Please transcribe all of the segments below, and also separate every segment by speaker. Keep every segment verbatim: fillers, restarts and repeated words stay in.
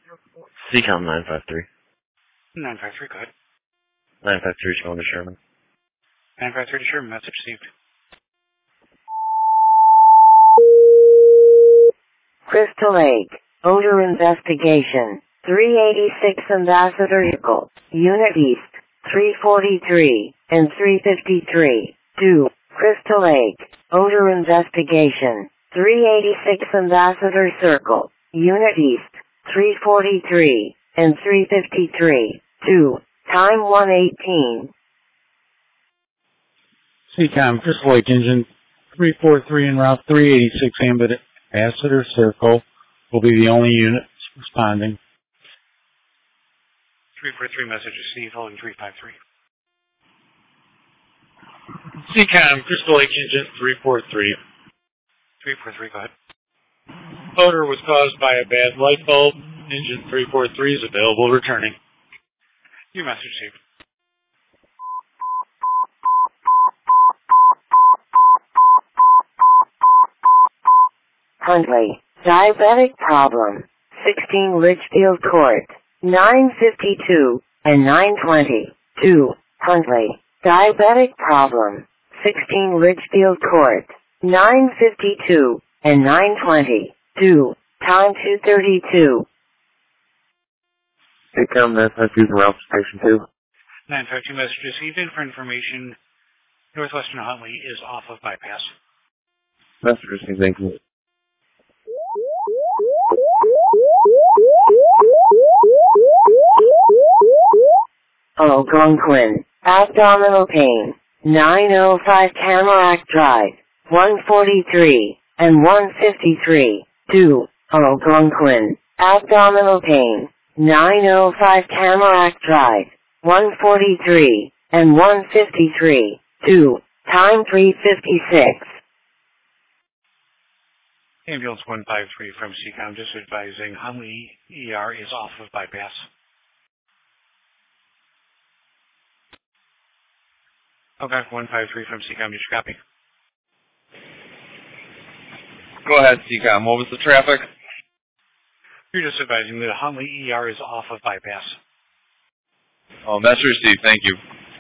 Speaker 1: C COM nine five three.
Speaker 2: nine five three, go ahead.
Speaker 1: nine five three, going to Sherman.
Speaker 2: nine five three to Sherman, message received.
Speaker 3: Crystal Lake, odor investigation, three eighty-six Ambassador Vehicle, Unit East, three forty-three, and three fifty-three, two, Crystal Lake, odor investigation, three eighty-six Ambassador Circle, Unit East, three forty-three, and three fifty-three, two, time one eighteen.
Speaker 4: C COM, Crystal Lake Engine three forty-three en route, three eighty-six Ambassador Circle will be the only unit responding.
Speaker 2: three forty-three, message received, holding three five three.
Speaker 4: C COM, Crystal Lake Engine three forty-three.
Speaker 2: three forty-three, go ahead.
Speaker 4: Odor was caused by a bad light bulb. Engine three forty-three is available returning.
Speaker 2: Your message received.
Speaker 3: Huntley, diabetic problem, sixteen Litchfield Court, nine fifty-two and nine twenty, two, Huntley, diabetic problem, sixteen Litchfield Court, nine fifty-two and nine twenty, two, time two thirty-two.
Speaker 1: C COM nine five two, route station two.
Speaker 2: nine five two, message received, in for information, Northwestern Huntley is off of bypass.
Speaker 1: Message received, thank you.
Speaker 3: Algonquin, abdominal pain, nine oh five Tamarack Drive, one forty-three, and one fifty-three, two, Algonquin, abdominal pain, nine oh five Tamarack Drive, one forty-three, and one fifty-three, two, time three fifty-six.
Speaker 2: Ambulance one five three from C COM, just advising Huntley E R is off of bypass. Okay, one five three from C COM, you should copy.
Speaker 5: Go ahead, C COM. What was the traffic?
Speaker 2: You're just advising that Huntley E R is off of bypass.
Speaker 5: Oh, message received. Thank you.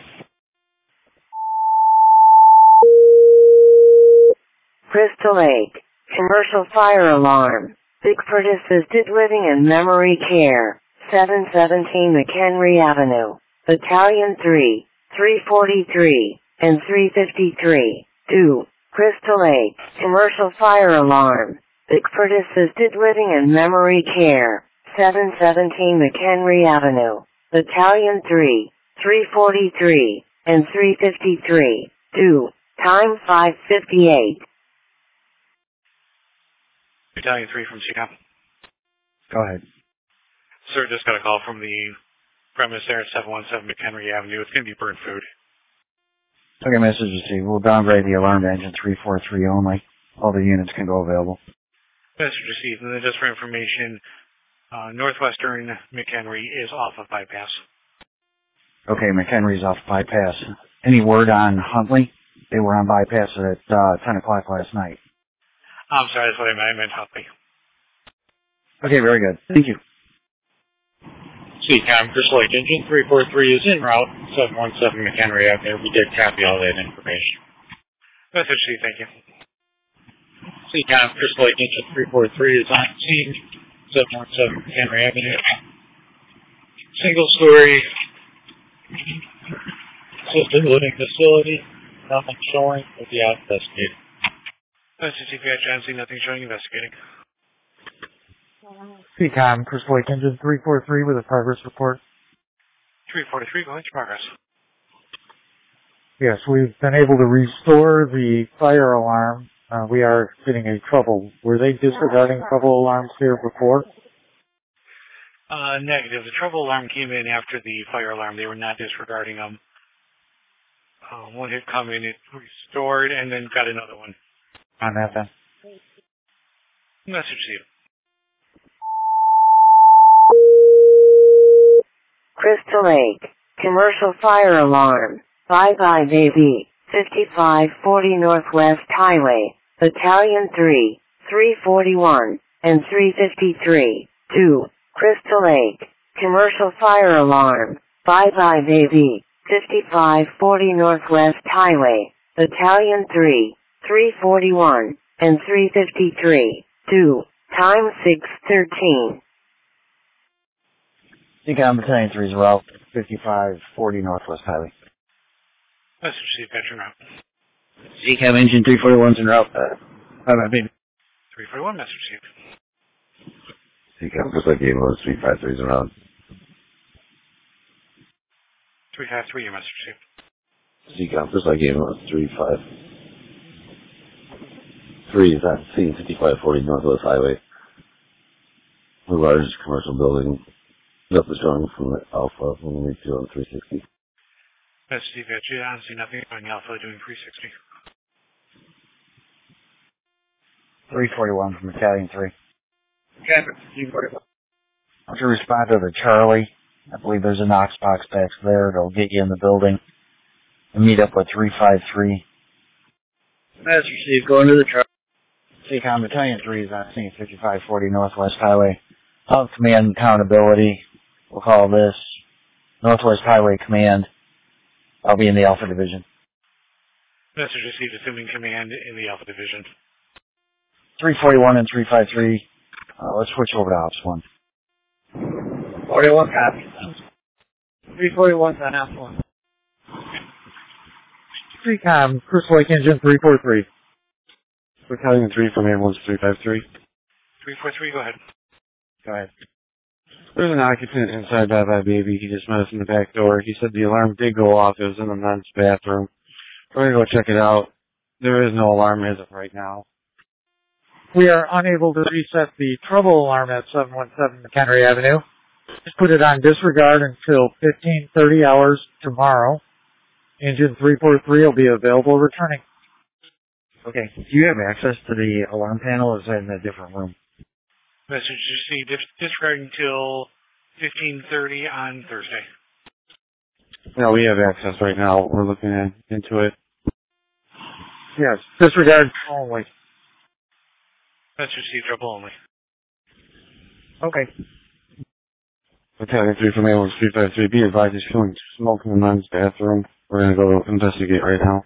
Speaker 3: Crystal Lake, commercial fire alarm. Bigford assisted living and memory care, seven seventeen McHenry Avenue, Battalion three, three forty-three, and three fifty-three, two, Crystal Lake, commercial fire alarm. Bigford assisted living and memory care, seven seventeen McHenry Avenue, Battalion three, three forty-three, and three fifty-three, two, time five fifty-eight.
Speaker 2: Battalion three from C COM.
Speaker 4: Go ahead.
Speaker 2: Sir, just got a call from the premise there at seven one seven McHenry Avenue. It's going to be burnt food.
Speaker 4: Okay, message received. We'll downgrade the alarm to engine three forty-three only. All the units can go available.
Speaker 2: Message received. And then just for information, uh, Northwestern McHenry is off of bypass.
Speaker 4: Okay, McHenry's off bypass. Any word on Huntley? They were on bypass at uh, ten o'clock last night.
Speaker 2: I'm sorry, that's what I meant. I meant Huntley.
Speaker 4: Okay, very good. Thank you.
Speaker 2: C COM, Crystal Lake Engine three forty-three is en route, seven one seven McHenry Avenue. We did copy all that information. Message received, thank you. C COM, Crystal Lake Engine three forty-three is on scene, seven one seven McHenry Avenue. Single story assisted living facility. Nothing showing. Will be out investigating. Message C P I Johnson, nothing showing, investigating.
Speaker 4: C COM, Crystal Lake Engine three forty-three with a progress report.
Speaker 2: three forty-three, go ahead, progress.
Speaker 4: Yes, we've been able to restore the fire alarm. Uh, we are getting a trouble. Were they disregarding trouble alarms here before?
Speaker 2: Uh, negative. The trouble alarm came in after the fire alarm. They were not disregarding them. Uh, one had come in, it restored, and then got another one.
Speaker 4: On that then?
Speaker 2: Message to you.
Speaker 3: Crystal Lake, commercial fire alarm, bye-bye baby, fifty-five forty Northwest Highway, Battalion three, three forty-one, and three fifty-three, two, Crystal Lake, commercial fire alarm, Bye Bye Baby, fifty-five forty Northwest Highway, Battalion three, three forty-one, and three fifty-three, two, time six thirteen.
Speaker 6: C COM Battalion three's route, fifty-five forty Northwest Highway.
Speaker 2: Message received, veteran route.
Speaker 6: C COM Engine three forty-one's en route. Uh, Bye Bye Baby.
Speaker 2: three forty-one, message received.
Speaker 1: C COM, just like game was three five three's around.
Speaker 2: three five three, your message received.
Speaker 1: C COM, just like game was three five three is at scene, fifty-five forty Northwest Highway. The largest commercial building. Up the strong from the Alpha, from the two on three sixty.
Speaker 2: Message received, veteran. I see nothing going Alpha doing three sixty.
Speaker 6: three forty-one from Battalion three.
Speaker 2: Okay, three forty-one.
Speaker 6: I'll to respond to the Charlie. I believe there's a Knox box back there. It'll get you in the building. And meet up with three five three.
Speaker 2: Message received, going to the truck.
Speaker 6: C COM Battalion three is on scene, fifty-five forty Northwest Highway. I'll have command and accountability. We'll call this Northwest Highway Command. I'll be in the Alpha Division.
Speaker 2: Message received, assuming command in the Alpha Division.
Speaker 6: three forty-one and three five three. Uh, let's switch over to Ops one.
Speaker 2: forty-one copy. three forty-one's on Alpha one.
Speaker 4: C COM, Crystal Lake Engine three four three.
Speaker 1: Battalion three from ambulance three five three.
Speaker 2: three four three, go ahead.
Speaker 6: Go ahead.
Speaker 1: There's an occupant inside Bye Bye Baby. He just met us in the back door. He said the alarm did go off. It was in the men's bathroom. We're going to go check it out. There is no alarm as of right now.
Speaker 4: We are unable to reset the trouble alarm at seven one seven McHenry Avenue. Just put it on disregard until fifteen thirty hours tomorrow. Engine three four three will be available returning.
Speaker 6: Okay. Do you have access to the alarm panel, or is that in a different room?
Speaker 2: Message received, dis- disregard until fifteen thirty on Thursday.
Speaker 1: No, we have access right now. We're looking at, into it.
Speaker 4: Yes, disregard only.
Speaker 2: Message received, trouble only.
Speaker 6: Okay.
Speaker 1: Battalion three from ambulance three five three. Be advised, he's feeling smoke in the men's bathroom. We're going to go investigate right now.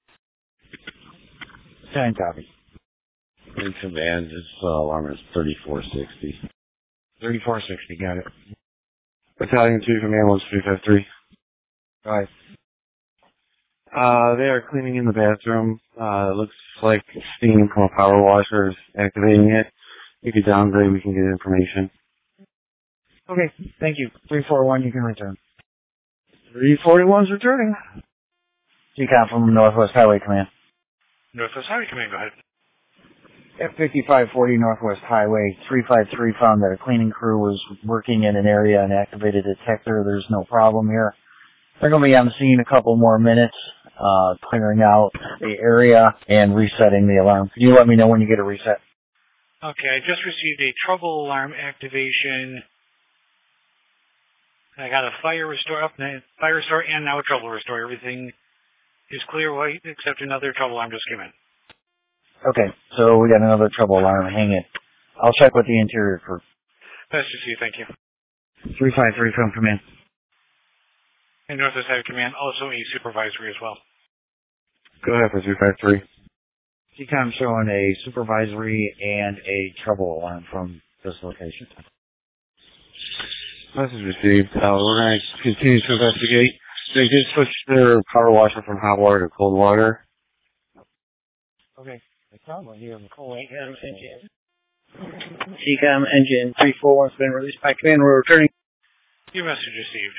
Speaker 6: Time copy.
Speaker 1: In command, his uh, alarm is thirty-four sixty.
Speaker 6: thirty-four sixty, got it.
Speaker 1: Battalion two from ambulance three five three.
Speaker 6: Go ahead.
Speaker 1: Uh, they are cleaning in the bathroom. Uh, it looks like steam from a power washer is activating it. If you downgrade, we can get information.
Speaker 6: Okay, thank you. three four one, you can return.
Speaker 1: three forty-one's returning.
Speaker 6: C COM from Northwest Highway Command.
Speaker 2: Northwest Highway Command, go ahead.
Speaker 6: At fifty-five forty Northwest Highway, three five three found that a cleaning crew was working in an area and activated a detector. There's no problem here. They're going to be on the scene a couple more minutes, uh, clearing out the area and resetting the alarm. Can you let me know when you get a reset?
Speaker 2: Okay, I just received a trouble alarm activation. I got a fire restore up, fire restore, and now a trouble restore. Everything is clear white except another trouble alarm just came in.
Speaker 6: Okay, so we got another trouble alarm. Hang it. I'll check with the interior crew.
Speaker 2: Best to see you, thank you.
Speaker 6: three five three from command.
Speaker 2: And Northwest Highway Command, also a supervisory as well.
Speaker 1: Go ahead for three five three.
Speaker 6: C COM showing a supervisory and a trouble alarm from this location.
Speaker 1: Message received. Uh, we're going to continue to investigate. They did switch their power washer from hot water to cold water.
Speaker 6: Okay. The problem here in the cold engine. C COM engine three four one has been released by command. We're returning.
Speaker 2: Your message received.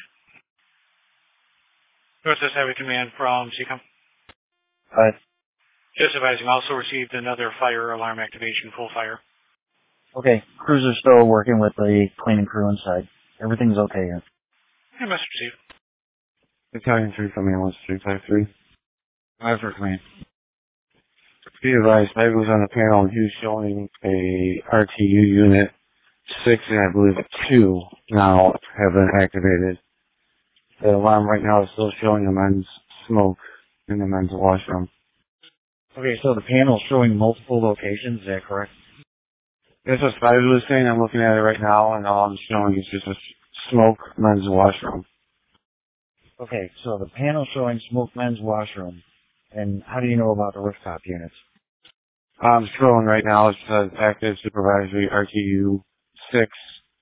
Speaker 2: Northwest Highway Command from C COM.
Speaker 6: Uh,
Speaker 2: Just advising, also received another fire alarm activation, full fire.
Speaker 6: okay. Crews are still working with the cleaning crew inside. Everything's okay here.
Speaker 2: Your message received.
Speaker 1: Battalion three from ambulance three five three.
Speaker 6: Five for command.
Speaker 1: Be advised, Meg was on the panel and he was showing a R T U unit. Six and I believe two now have been activated. The alarm right now is still showing a men's smoke in the men's washroom.
Speaker 6: Okay, so the panel's showing multiple locations, is that correct?
Speaker 1: That's what Spider was saying. I'm looking at it right now, and all I'm showing is just a smoke men's washroom.
Speaker 6: Okay, so the panel showing smoke men's washroom. And how do you know about the rooftop units?
Speaker 1: I'm scrolling right now. It says active supervisory R T U six.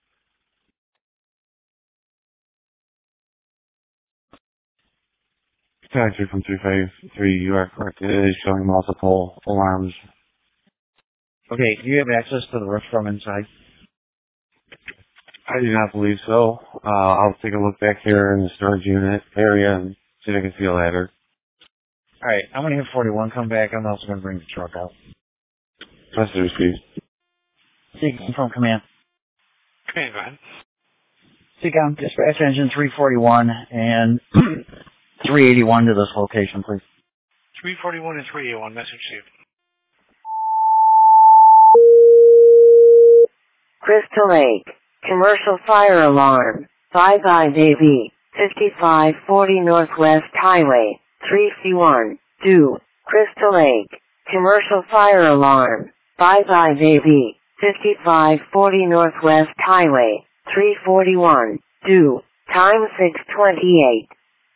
Speaker 1: Factory from three five three, you are correct. It is showing multiple alarms.
Speaker 6: Okay, do you have access to the roof from inside?
Speaker 1: I do not believe so. Uh, I'll take a look back here in the storage unit area and see if I can see a ladder.
Speaker 6: Alright, I'm going to have forty-one come back. I'm also going to bring the truck out.
Speaker 1: Message received.
Speaker 6: Seacom from command.
Speaker 2: Command, go ahead.
Speaker 6: Seacom, dispatch engine three forty-one and three eighty-one to this location, please.
Speaker 2: three forty-one and three eighty-one, message received.
Speaker 3: Crystal Lake, commercial fire alarm, five I baby, fifty-five forty Northwest Highway, three C one, two, Crystal Lake, commercial fire alarm, five I baby, fifty-five forty Northwest Highway, three forty-one, two, time six twenty-eight.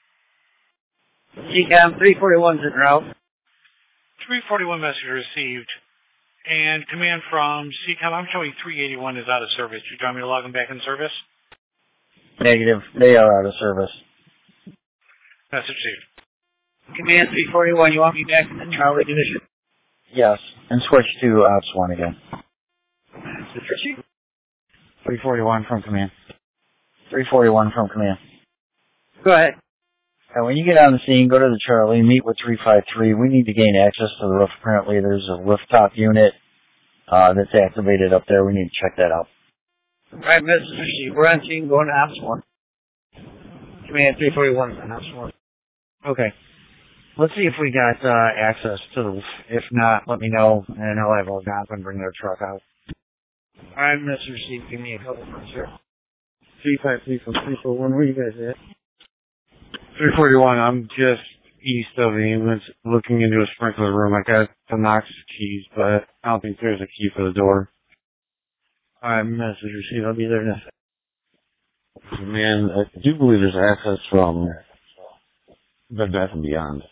Speaker 6: Seacom, three forty-one's en route.
Speaker 2: three forty-one message received. And command from C COM, I'm showing three eighty-one is out of service. Do you want me to log them back in service?
Speaker 6: Negative. They are out of service.
Speaker 2: Message received.
Speaker 6: Command three forty-one, you want me back in the Charlie division? Yes. And switch to Ops one again.
Speaker 2: Message received.
Speaker 6: three forty-one from command. three forty-one from command. Go ahead. And when you get on the scene, go to the Charlie, meet with three five three. We need to gain access to the roof. Apparently there's a rooftop unit uh, that's activated up there. We need to check that out. Alright, Missus Rishi, we're on scene going to Ops one. Command three forty-one on Ops one. Okay. Let's see if we got uh, access to the roof. If not, let me know, and I'll have Algonquin bring their truck out. Alright, Missus Rishi, give me a couple for sure.
Speaker 1: three five three from three four one, where you guys at? three forty-one, I'm just east of the ambulance looking into a sprinkler room. I got the Knox keys, but I don't think there's a key for the door.
Speaker 6: Alright, message received. I'll be there in a second.
Speaker 1: Man, I do believe there's access from Bed Bath and Beyond.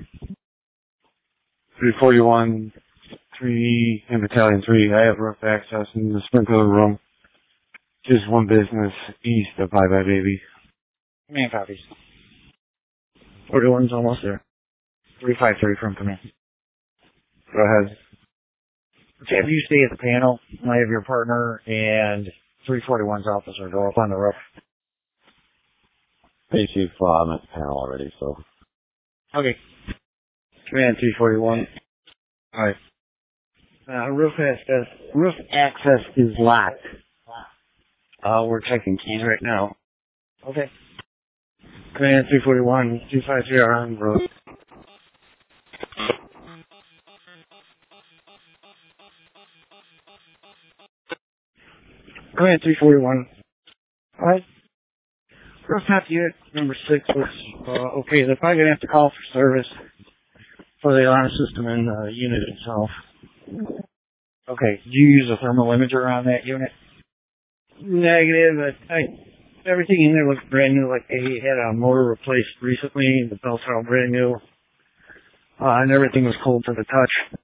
Speaker 1: three forty-one, three, and Battalion three, I have roof access in the sprinkler room. Just one business east of Bye Bye Baby.
Speaker 6: Command copies. forty-one's almost there. three five three from command.
Speaker 1: Go ahead.
Speaker 6: Okay, if you stay at the panel, I have your partner and three forty-one's officer go up on the roof.
Speaker 1: Hey Chief, uh, I'm at the panel already, so.
Speaker 6: Okay.
Speaker 1: Command three forty-one. Alright.
Speaker 6: Uh, roof access, roof access is locked.
Speaker 1: Uh, we're checking keys right now.
Speaker 6: Okay.
Speaker 1: Command three forty-one, two five three are on road.
Speaker 6: Command three forty-one. Alright. Rooftop unit number six looks uh, okay. They're probably going to have to call for service for the alarm system and the unit itself. Okay. Do you use a thermal imager on that unit? Negative. I, everything in there looks brand new. Like they had a motor replaced recently. The belts are all brand new. Uh, and everything was cold to the touch.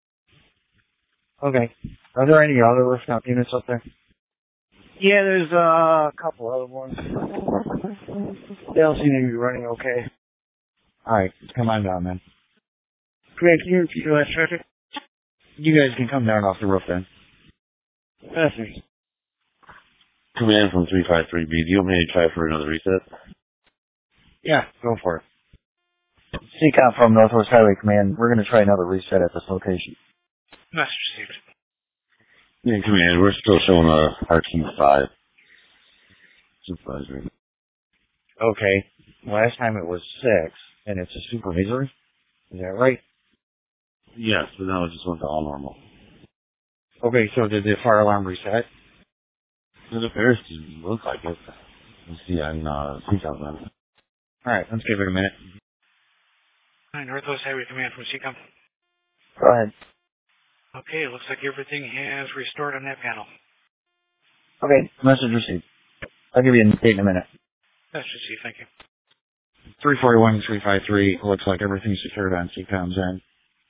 Speaker 6: Okay. Are there any other rooftop units up there? Yeah, there's uh, a couple other ones. They all seem to be running okay. Alright, come on down then. Command, can you repeat your last traffic? You guys can come down off the roof then. Message.
Speaker 1: Command from three five three B, do you want me to try for another reset?
Speaker 6: Yeah, go for it. C COM from Northwest Highway Command, we're going to try another reset at this location.
Speaker 2: Message received.
Speaker 1: Yeah, Command, we're still showing a R T five. Supervisory.
Speaker 6: Okay. Last time it was six, and it's a supervisory? Is that right?
Speaker 1: Yes, but now it just went to all normal.
Speaker 6: Okay, so did the fire alarm reset?
Speaker 1: It appears to look like it. Let's see on uh, C COM then.
Speaker 6: Alright, let's give it a minute.
Speaker 2: Hi, Northwest Highway Command from C COM.
Speaker 6: Go ahead.
Speaker 2: Okay, looks like everything has restored on that panel.
Speaker 6: Okay, message received. I'll give you a date in a minute.
Speaker 2: That's just you, thank you.
Speaker 1: three forty-one, three fifty-three, looks like everything's secured on C COM's end.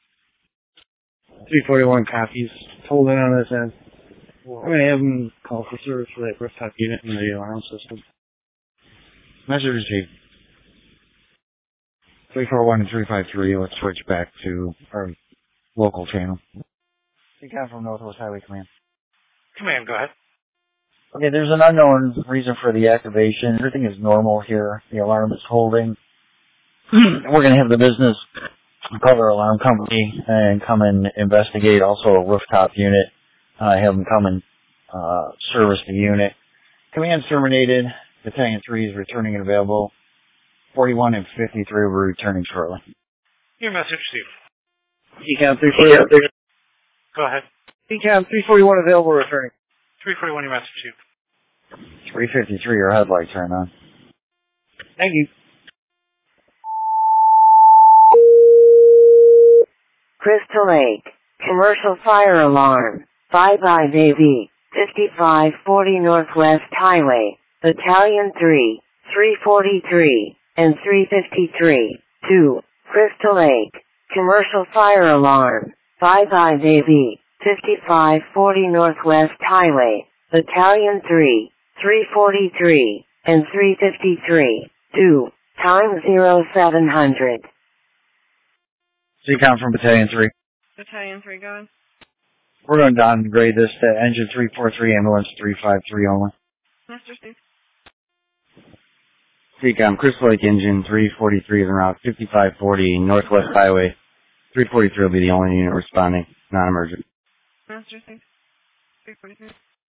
Speaker 1: three forty-one copies, hold it on this end. I'm going to have them call for service for that rooftop unit in the alarm system. Message received. three forty-one and three fifty-three, let's switch back to our local channel. C COM from Northwest Highway Command.
Speaker 2: Command, go ahead.
Speaker 6: Okay, there's an unknown reason for the activation. Everything is normal here. The alarm is holding. We're going to have the business call their alarm company and come and investigate. Also a rooftop unit. Uh, have them come and uh, service the unit. Command's terminated. Battalion three is returning and available. forty-one and fifty-three will be returning shortly.
Speaker 2: Your message received.
Speaker 6: C COM three forty-one.
Speaker 2: Go ahead.
Speaker 6: C COM three forty-one available, returning.
Speaker 2: three forty-one, your message received.
Speaker 6: three fifty-three, your headlight turn on. Thank you.
Speaker 3: Crystal Lake, commercial fire alarm, bye-bye baby, fifty-five forty Northwest Highway, Battalion three, three forty-three, and three fifty-three, two, Crystal Lake, commercial fire alarm, bye-bye baby, fifty-five forty Northwest Highway, Battalion three, three forty-three, and three fifty-three, two, time zero seven hundred.
Speaker 6: C COM from Battalion three.
Speaker 7: Battalion three, going.
Speaker 6: We're going to downgrade this to engine three forty-three, ambulance three fifty-three only.
Speaker 7: Master Steve.
Speaker 1: C COM, Crystal Lake engine three forty-three is en route, fifty-five forty Northwest Highway. three forty-three will be the only unit responding, non-emergent.
Speaker 7: Master Steve. three forty-three.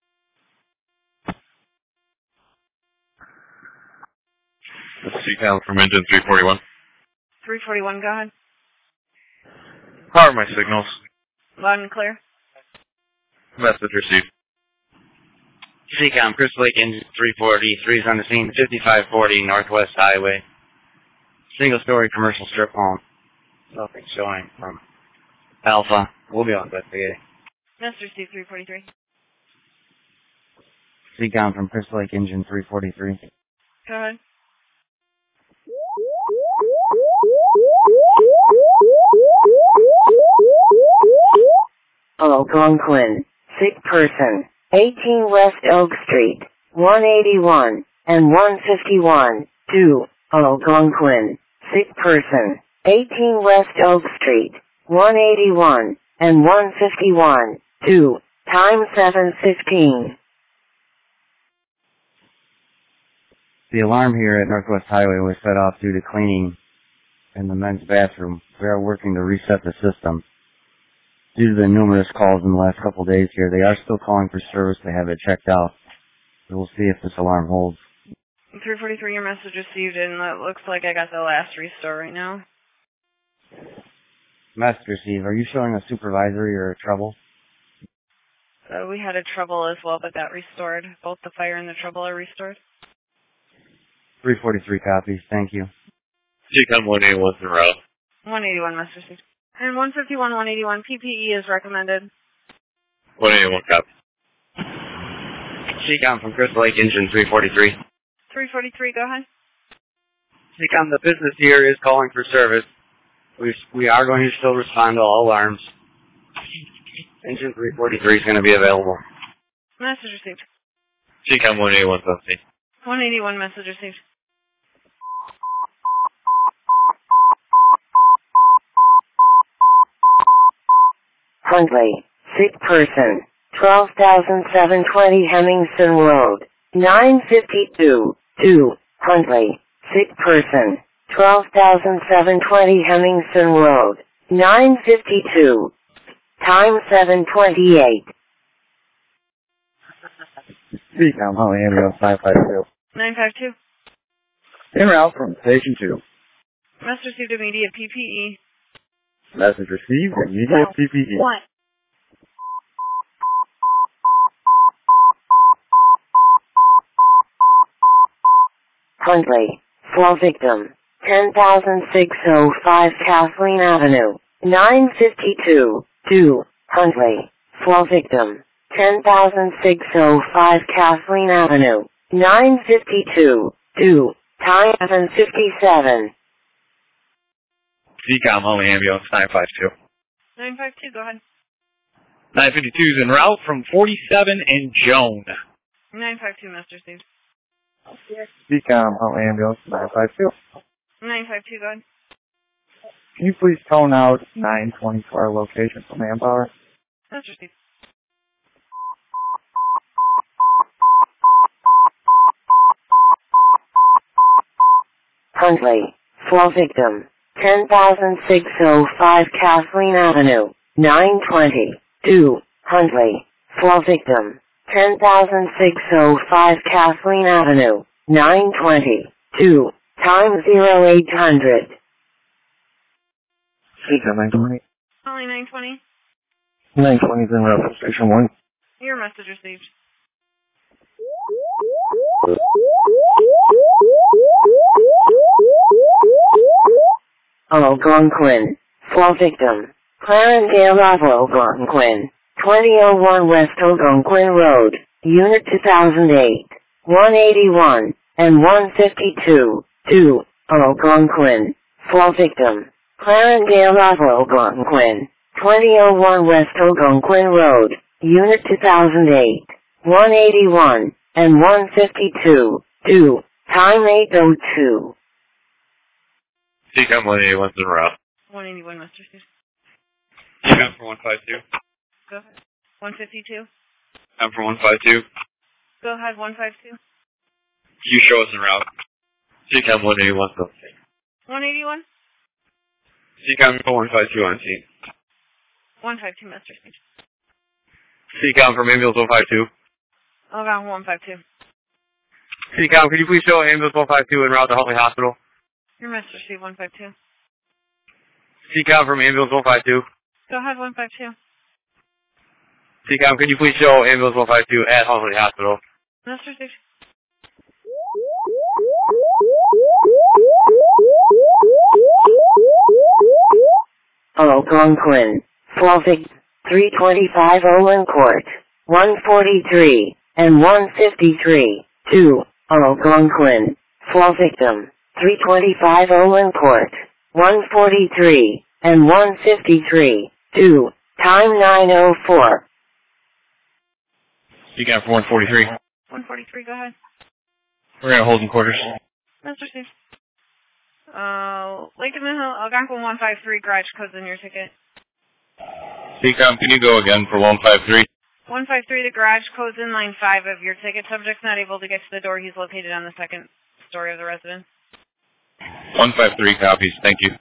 Speaker 5: C COM from engine three forty-one.
Speaker 7: three forty-one, go ahead.
Speaker 5: How are my signals?
Speaker 7: Loud and clear.
Speaker 5: Message received.
Speaker 1: C COM, Crystal Lake engine three forty-three is on the scene, fifty-five forty Northwest Highway. Single-story commercial strip mall. Nothing showing from Alpha. We'll be on investigating.
Speaker 7: Master Steve, three forty-three.
Speaker 1: C COM from Crystal Lake engine three forty-three.
Speaker 7: Go ahead.
Speaker 3: Algonquin, sick person, eighteen West Oak Street, one eighty-one, and one fifty-one, two, Algonquin, sick person, eighteen West Oak Street, one eighty-one, and one fifty-one, two, time seven fifteen.
Speaker 1: The alarm here at Northwest Highway was set off due to cleaning in the men's bathroom. We are working to reset the system. Due to the numerous calls in the last couple of days here, they are still calling for service to have it checked out. So we'll see if this alarm holds.
Speaker 7: three forty-three, your message received, and it looks like I got the last restore right now.
Speaker 1: Master Steve, are you showing a supervisory or a trouble?
Speaker 7: So we had a trouble as well, but that restored. Both the fire and the trouble are restored.
Speaker 1: three forty-three copies, thank you.
Speaker 5: C COM one eighty-one en route.
Speaker 7: one eighty-one, Master Steve. And one fifty-one, one eighty-one, P P E is recommended.
Speaker 5: one eighty-one copy.
Speaker 1: C COM from Crystal Lake engine three forty-three.
Speaker 7: three forty-three, go ahead.
Speaker 1: C COM, the business here is calling for service. We, we are going to still respond to all alarms. Engine three forty-three is going to be available.
Speaker 7: Message received.
Speaker 5: C COM one eighty-one something.
Speaker 7: one eighty-one, message received.
Speaker 3: Huntley, sick person, twelve thousand seven hundred twenty Hemmingson Road, nine fifty-two, two, Huntley, sick person, twelve thousand seven hundred twenty Hemmingson Road, nine fifty-two, time seven twenty-eight.
Speaker 6: C COM, Holly Ambulance nine five two.
Speaker 7: nine five two.
Speaker 6: En route from Station two.
Speaker 7: Message received immediate P P E.
Speaker 6: Message received, immediate P P E.
Speaker 7: What?
Speaker 3: Huntley, fall victim, ten thousand six hundred five Kathleen Avenue, nine fifty-two, two, Huntley. Fall victim. ten thousand six hundred five Kathleen Avenue. nine fifty-two. two. Time seven fifty-seven.
Speaker 5: C COM, only ambulance, nine five two.
Speaker 7: nine five two, go ahead.
Speaker 5: nine fifty-two is en route from forty-seven and Joan.
Speaker 7: nine five two, Master Steve.
Speaker 6: C COM, Huntley Ambulance, nine five two.
Speaker 7: nine five two, go ahead.
Speaker 6: Can you please tone out nine twenty for our location for manpower?
Speaker 7: Master Steve.
Speaker 3: Huntley. Fall victim. ten thousand six hundred five Kathleen Avenue. nine twenty-two. Huntley. Fall victim. ten thousand six hundred five Kathleen Avenue. nine twenty-two. Time zero eight hundred.
Speaker 6: C COM, nine twenty.
Speaker 7: Only nine twenty.
Speaker 6: nine twenty is en route from Station one.
Speaker 7: Your message received.
Speaker 3: Algonquin. Fall victim. Clarendale of Algonquin. twenty oh one West Algonquin Road. Unit two thousand eight. one eighty-one. And one fifty-two. two. Algonquin. Fall victim. Clarendale of Algonquin. twenty oh one West Algonquin Road. Unit two thousand eight. one eighty-one. And one fifty-two. two. Time eight oh two.
Speaker 5: C COM, one eighty-one's en route.
Speaker 7: one eighty-one, Master Steve.
Speaker 5: C COM for one five two.
Speaker 7: Go ahead. one fifty-two.
Speaker 5: I'm for one five two.
Speaker 7: Go ahead, one five two.
Speaker 5: You show us en route. C COM, one eighty-one's on scene.
Speaker 7: one eighty-one.
Speaker 5: C COM for one five two on scene.
Speaker 7: one five two, Master Steve.
Speaker 5: C COM from ambulance one five two.
Speaker 7: Oh, God, one five two.
Speaker 5: C COM, could you please show ambulance one five two en route to Huntley Hospital?
Speaker 7: Your Master Steve, one five two.
Speaker 5: C COM from ambulance one five two.
Speaker 7: Go ahead, one five two.
Speaker 5: C COM, could you please show ambulance one five two at Huntley Hospital?
Speaker 7: Master Steve.
Speaker 3: Algonquin. Fall victim. three twenty-five Olin Court. one forty-three. And one fifty-three. two. Algonquin. Fall victim. three twenty-five Olin Court. one forty-three. And one fifty-three. two. Time nine oh four.
Speaker 5: C COM for one forty-three.
Speaker 7: one forty-three, go ahead.
Speaker 5: We're going to hold in quarters.
Speaker 7: Master Steve. Uh, Lake of the Hill, Algonquin one five three, garage codes in your ticket.
Speaker 5: C COM, can you go again for one five three?
Speaker 7: one five three, the garage codes in line five of your ticket. Subject's not able to get to the door. He's located on the second story of the residence.
Speaker 5: one five three copies, thank you.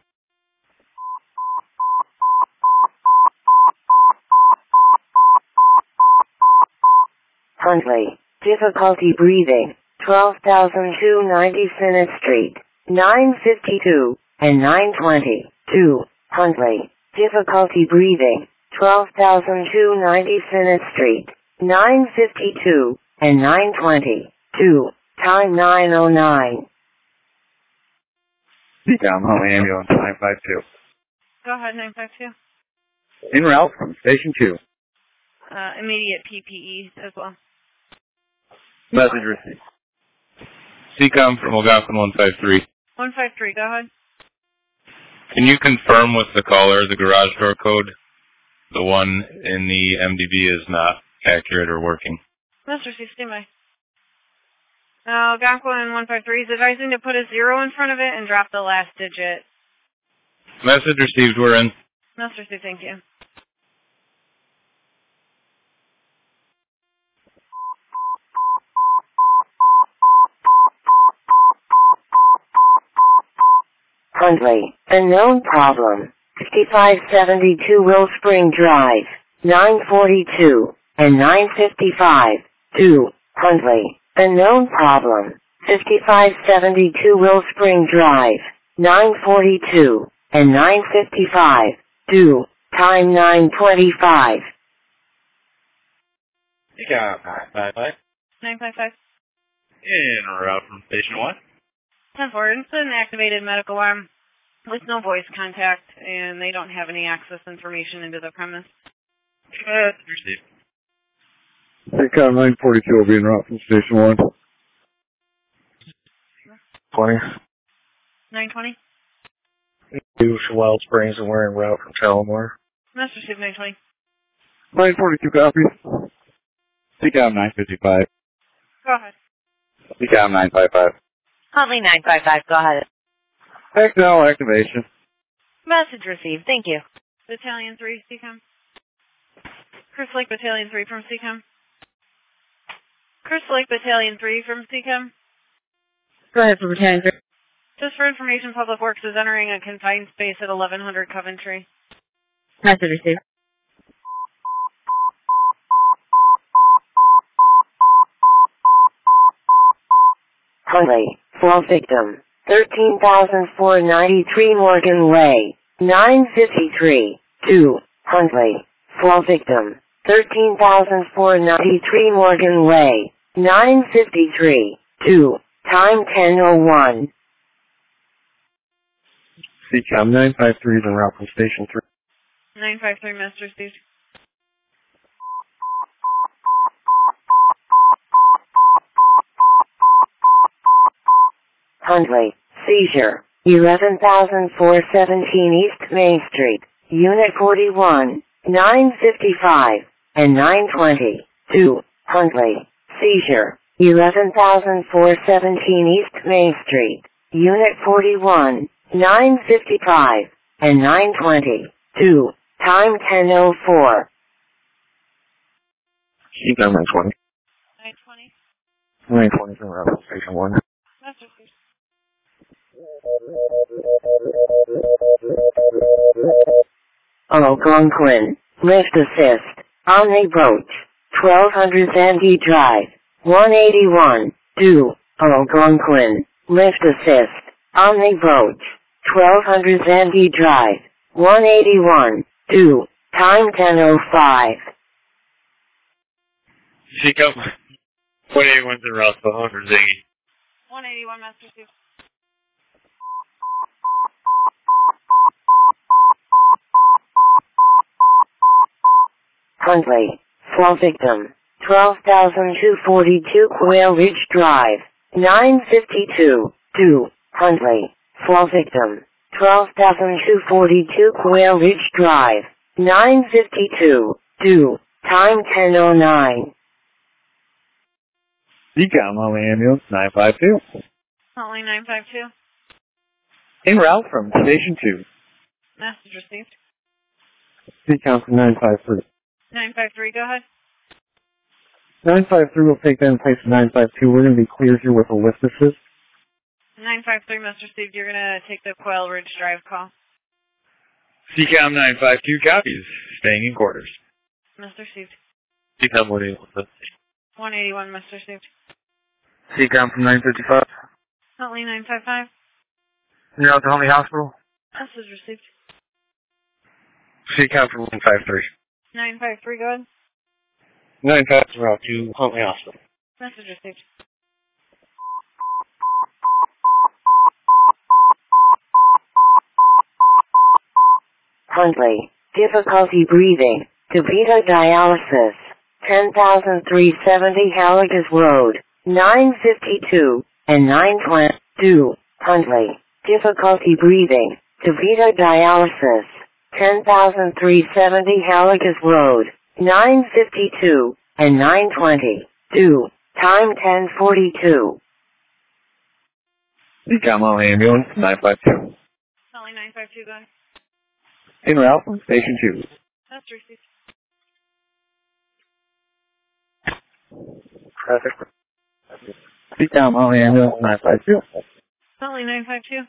Speaker 3: Huntley. Difficulty breathing. twelve thousand two hundred ninety Senate Street. nine fifty-two. And nine twenty-two. Huntley. Difficulty breathing. twelve thousand two hundred ninety Senate Street. nine fifty-two. And nine twenty-two. Time nine oh nine.
Speaker 6: C COM, Huntley Ambulance, nine five two.
Speaker 7: Go ahead, nine five two.
Speaker 6: En route from Station two.
Speaker 7: Uh, immediate P P E as well.
Speaker 6: Message received.
Speaker 5: C COM from Algonquin one five three.
Speaker 7: one five three, go ahead.
Speaker 5: Can you confirm with the caller the garage door code? The one in the M D B is not accurate or working.
Speaker 7: Master Steve, stand by. Uh, Algonquin one five three is advising to put a zero in front of it and drop the last digit.
Speaker 5: Message received, we're in.
Speaker 7: Master Steve, thank you.
Speaker 3: Huntley. Unknown problem. fifty-five seventy-two Will Spring Drive. nine forty-two. And nine fifty-five. two. Huntley. Unknown problem. fifty-five seventy-two Will Spring Drive. nine forty-two. And nine fifty-five. two. Time nine twenty-five.
Speaker 5: C COM, nine five five.
Speaker 7: nine five five.
Speaker 5: En route from Station one.
Speaker 7: ten four, it's an activated medical arm with no voice contact, and they don't have any access information into the premise.
Speaker 2: Message received.
Speaker 1: Recon nine forty-two will be en route from Station one.
Speaker 6: twenty.
Speaker 7: nine twenty.
Speaker 6: Two Wild Springs and we're en route from Shalimar.
Speaker 7: Message received nine twenty.
Speaker 1: nine forty-two copies. C CAM nine fifty-five.
Speaker 7: Go ahead.
Speaker 1: C CAM nine fifty-five.
Speaker 3: Huntley nine five five, go ahead.
Speaker 1: Excel activation.
Speaker 3: Message received, thank you.
Speaker 7: Battalion three, C CAM. Crystal Lake Battalion three from C CAM. Crystal Lake Battalion three from C CAM.
Speaker 3: Go ahead for Battalion three.
Speaker 7: Just for information, Public Works is entering a confined space at eleven hundred Coventry.
Speaker 3: Message received. Huntley, fall victim, thirteen thousand four hundred ninety-three Morgan Way, nine fifty-three, two, Huntley, fall victim, thirteen thousand four hundred ninety-three Morgan Way, nine fifty-three, two, time ten oh one.
Speaker 1: C CAM nine fifty-three is en route from Station three.
Speaker 7: nine five three, Master Steve.
Speaker 3: Huntley, seizure, eleven thousand four hundred seventeen East Main Street, Unit forty-one, nine fifty-five, and nine twenty, two, Huntley, seizure, eleven thousand four hundred seventeen East Main Street, Unit forty-one, nine fifty-five, and nine twenty, two, time ten oh four.
Speaker 6: C CAM nine twenty.
Speaker 7: nine twenty.
Speaker 6: nine twenty is en route from Station one.
Speaker 7: Master Steve.
Speaker 3: Algonquin, lift assist, Omni Broach, twelve hundred Zandee Drive, one eighty-one, two, Algonquin, lift assist, Omni Broach, twelve hundred Zandee Drive, one eighty-one, two, time ten oh five.
Speaker 2: C CAM one eighty-one's en route to one hundred Ziggy.
Speaker 7: one eighty-one, Master Steve.
Speaker 3: Huntley, fall victim, twelve thousand two hundred forty-two Quail Ridge Drive, nine fifty-two, two, Huntley, fall victim, twelve thousand two hundred forty-two Quail Ridge Drive, nine fifty-two, two, time ten oh nine.
Speaker 1: C CAM Huntley ambulance nine fifty-two.
Speaker 7: Huntley nine five two.
Speaker 1: En route from Station two.
Speaker 7: Message received.
Speaker 1: C CAM from nine fifty-three.
Speaker 7: nine five three, go ahead.
Speaker 1: nine fifty-three will take that in place of nine fifty-two. We're going to be cleared here with a lift assist.
Speaker 7: nine five three, Master Steve, you're going to take the Quail Ridge Drive call.
Speaker 2: C CAM nine fifty-two copies. Staying in quarters.
Speaker 7: Master Steve.
Speaker 2: C CAM one eighty-one.
Speaker 7: one eighty-one, Master Steve.
Speaker 6: C CAM from nine fifty-five.
Speaker 7: Huntley nine five five.
Speaker 6: En route to Huntley Hospital.
Speaker 7: Message received.
Speaker 2: C CAM from one fifty-three.
Speaker 7: nine five three, go ahead.
Speaker 2: nine fifty route to Huntley Hospital.
Speaker 7: Message received.
Speaker 3: Huntley, difficulty breathing, DeVita dialysis, ten thousand three hundred seventy Halligas Road, nine fifty-two, and nine twenty-two, Huntley, difficulty breathing, DeVita dialysis, ten thousand three hundred seventy Halligas Road, nine fifty-two, and nine twenty-two, time ten forty-two.
Speaker 6: C CAM Huntley ambulance nine fifty-two.
Speaker 7: Huntley nine five two, go ahead.
Speaker 6: En route from Station two.
Speaker 7: Message received.
Speaker 6: Traffic. C CAM Huntley ambulance nine fifty-two.
Speaker 7: Huntley nine five two.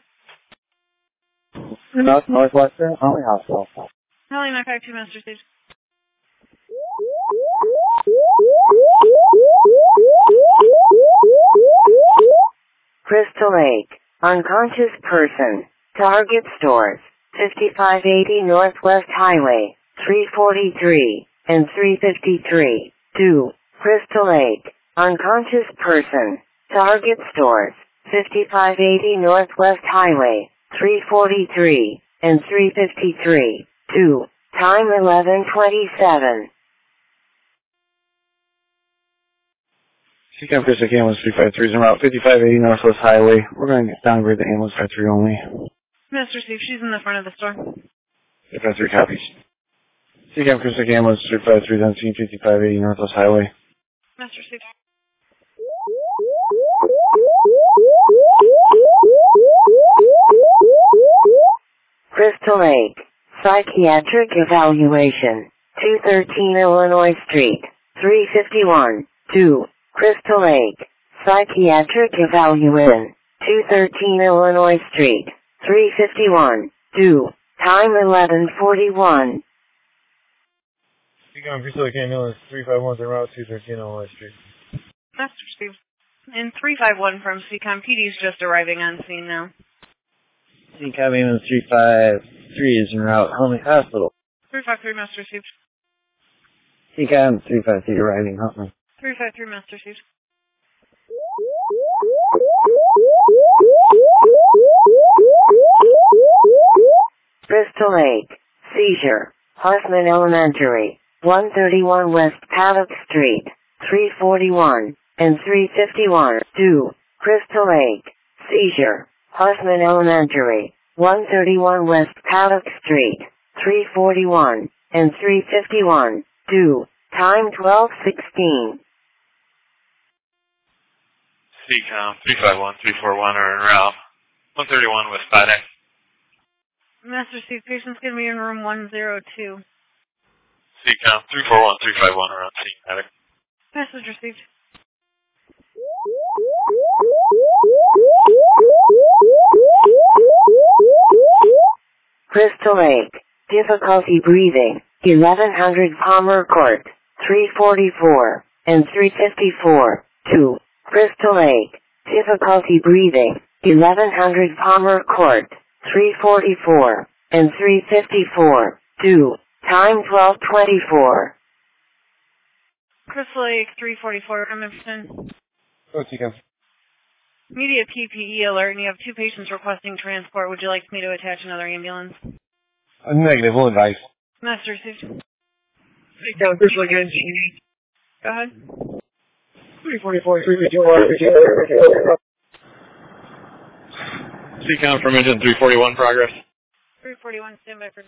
Speaker 6: En route to Northwestern Huntley Hospital.
Speaker 7: Huntley nine five two, Master Steve.
Speaker 3: Crystal Lake, unconscious person, target stores, fifty-five eighty Northwest Highway, three forty-three, and three fifty-three, two, Crystal Lake, unconscious person, target stores, fifty-five eighty Northwest Highway, three forty-three, and three fifty-three, two, time eleven twenty-seven.
Speaker 1: Seacom Chris again was three five three is en route, fifty-five eighty Northwest Highway. We're going to downgrade the ambulance by three only.
Speaker 7: Master Steve, she's in the front of the store.
Speaker 1: three five three copies. Seacom Chris again was three five three is on scene, fifty-five eighty Northwest Highway.
Speaker 7: Master Steve.
Speaker 3: Crystal Lake, Psychiatric Evaluation, two thirteen Illinois Street, three fifty-one, two, Crystal Lake, Psychiatric Evaluation, two thirteen Illinois Street, three fifty-one, two, time eleven forty-one.
Speaker 8: Seacom Crystal Lake Ambulance three five one is en route, two thirteen Illinois Street.
Speaker 7: Master Steve. And three five one from Seacom P D's just arriving on scene now.
Speaker 6: Seacom Ambulance three five three is en route, Huntley Hospital.
Speaker 7: three five three, Master Steve.
Speaker 6: Seacom three five three arriving, Huntley.
Speaker 7: three five three, Master Steve.
Speaker 3: Crystal Lake, Seizure, Hussman Elementary, one thirty-one West Paddock Street, three forty-one, and three fifty-one, two, Crystal Lake, Seizure, Hussman Elementary, one thirty-one West Paddock Street, three forty-one, and three fifty-one, two, time twelve sixteen.
Speaker 9: Seacom three five one three four one are en route, one thirty-one West Paddock.
Speaker 7: Master Steve, patient's going to be in room one oh two.
Speaker 9: Seacom three four one three five one are on scene, Paddock.
Speaker 7: Message received.
Speaker 3: Crystal Lake, difficulty breathing, eleven hundred Palmer Court, three forty-four, and three fifty-four, two, Crystal Lake, difficulty breathing, eleven hundred Palmer Court, three forty-four, and three fifty-four, two, time twelve twenty-four.
Speaker 7: Crystal Lake, three forty-four, Emerson.
Speaker 8: Oh, Seacom.
Speaker 7: Media P P E alert, and you have two patients requesting transport. Would you like me to attach another ambulance?
Speaker 8: Uh, negative, we'll advise.
Speaker 7: Master received.
Speaker 8: Seacom Crystal Lake N G.
Speaker 7: Go ahead.
Speaker 8: three forty-four, three fifty-one.
Speaker 9: Seacom from engine three forty-one, progress.
Speaker 7: three forty-one, standby for...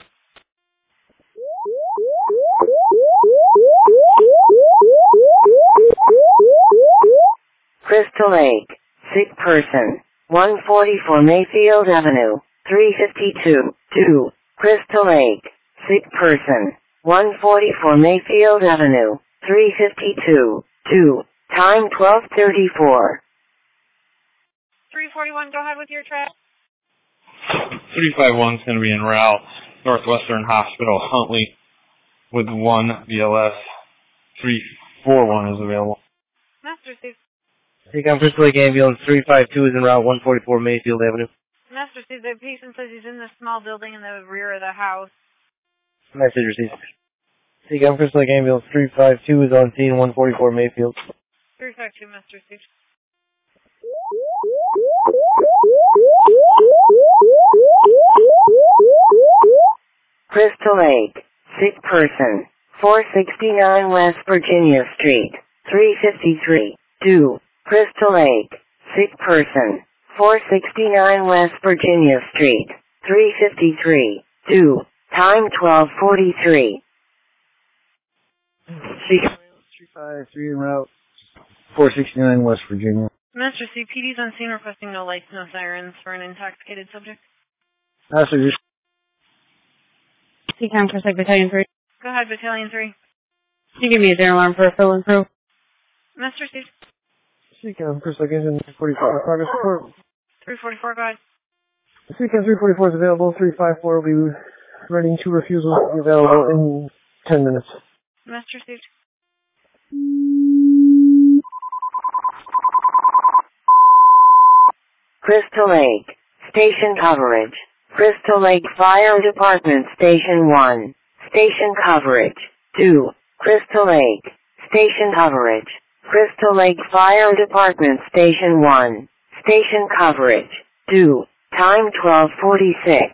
Speaker 3: Crystal Lake, sick person, one forty-four Mayfield Avenue, three fifty-two, two, Crystal Lake, sick person, one forty-four Mayfield Avenue, three fifty-two, two, time twelve thirty-four.
Speaker 7: three forty-one, go ahead with your track.
Speaker 9: three five one is going to be en route, Northwestern Hospital, Huntley, with one B L S. three four one is available.
Speaker 7: Master Steve.
Speaker 6: Seacom Crystal Lake Ambulance three five two is en route, one forty-four Mayfield Avenue.
Speaker 7: Master Steve, the patient says he's in the small building in the rear of the house.
Speaker 6: Message received. Seacom Crystal Lake Ambulance three five two is on scene, one forty-four Mayfield.
Speaker 7: three five two, Master Steve.
Speaker 3: Crystal Lake, sick person, four sixty-nine West Virginia Street, three fifty-three, two, Crystal Lake, sick person, four sixty-nine West Virginia Street, three fifty-three, two, time twelve forty-three.
Speaker 6: Seacom three five three en route, four sixty-nine West Virginia.
Speaker 7: Master Steve, P D's on scene requesting no lights, no sirens for an intoxicated subject.
Speaker 6: Message.
Speaker 10: Seacom Crystal Lake Battalion three.
Speaker 7: Go ahead, Battalion three.
Speaker 10: Can you give me a dinner alarm for a fill and crew?
Speaker 7: Master Steve.
Speaker 8: Seacom Crystal Lake Engine three forty-four, progress report.
Speaker 7: three forty-four, go ahead.
Speaker 8: Seacom three forty-four is available, three five four will be running two refusals will be available in ten minutes.
Speaker 7: Master Steve.
Speaker 3: Crystal Lake, station coverage. Crystal Lake Fire Department Station one, station coverage. two, Crystal Lake, station coverage. Crystal Lake Fire Department Station one, station coverage. two, time twelve forty-six.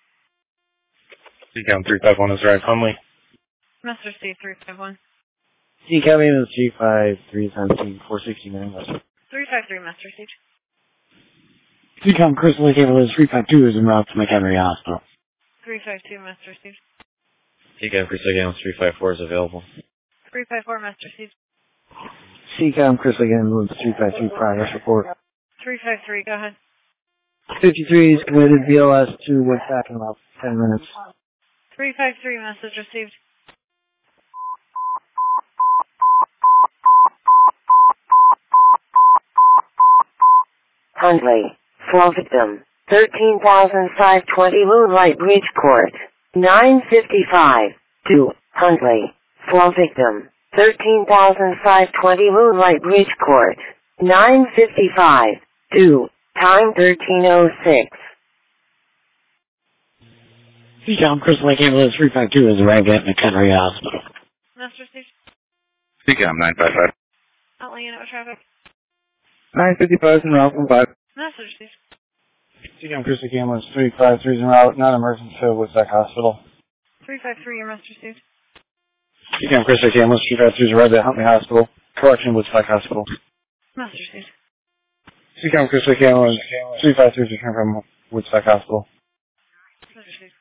Speaker 9: Seacom three five one is right, Huntley.
Speaker 7: Master Steve, three five one.
Speaker 6: C Cam is three five three times four sixty-nine.
Speaker 7: three five three, Master Siege.
Speaker 1: C Cam Crystal Lake Ambulance three five two is en route to McHenry Hospital.
Speaker 7: three five two, Master Siege.
Speaker 11: C Cam Crystal Lake Ambulance three five four is available.
Speaker 7: three five four, Master Siege.
Speaker 6: C Cam Crystal Lake Ambulance three five two, progress report.
Speaker 7: three five three, go ahead.
Speaker 6: fifty-three is committed B L S to Woodstock in about ten minutes.
Speaker 7: three five three, message received.
Speaker 3: Hundley, flow victim, thirteen thousand five hundred twenty Moonlight Bridgecourt, nine fifty-five, to Hundley, flow victim, thirteen thousand five hundred twenty Moonlight Bridgecourt, nine fifty-five, to time thirteen oh six.
Speaker 1: C Cam Crystal Lake Ambulance three five two is arrived at McHenry Hospital.
Speaker 7: Master Station.
Speaker 5: C Cam nine five five.
Speaker 7: Outlay unit with traffic.
Speaker 6: nine fifty-five is en route from five.
Speaker 7: Master Station.
Speaker 1: C Cam Crystal Lake Ambulance three five three is en route, non-emergency to Woodstock Hospital.
Speaker 7: three five three, your Master Station.
Speaker 1: C Cam Crystal Lake Ambulance three five three is arrived at Huntley Hospital. Correction, Woodstock Hospital.
Speaker 7: Master Station.
Speaker 1: C Cam Crystal Lake Ambulance three five three is returned from Woodstock Hospital.
Speaker 7: Master Station.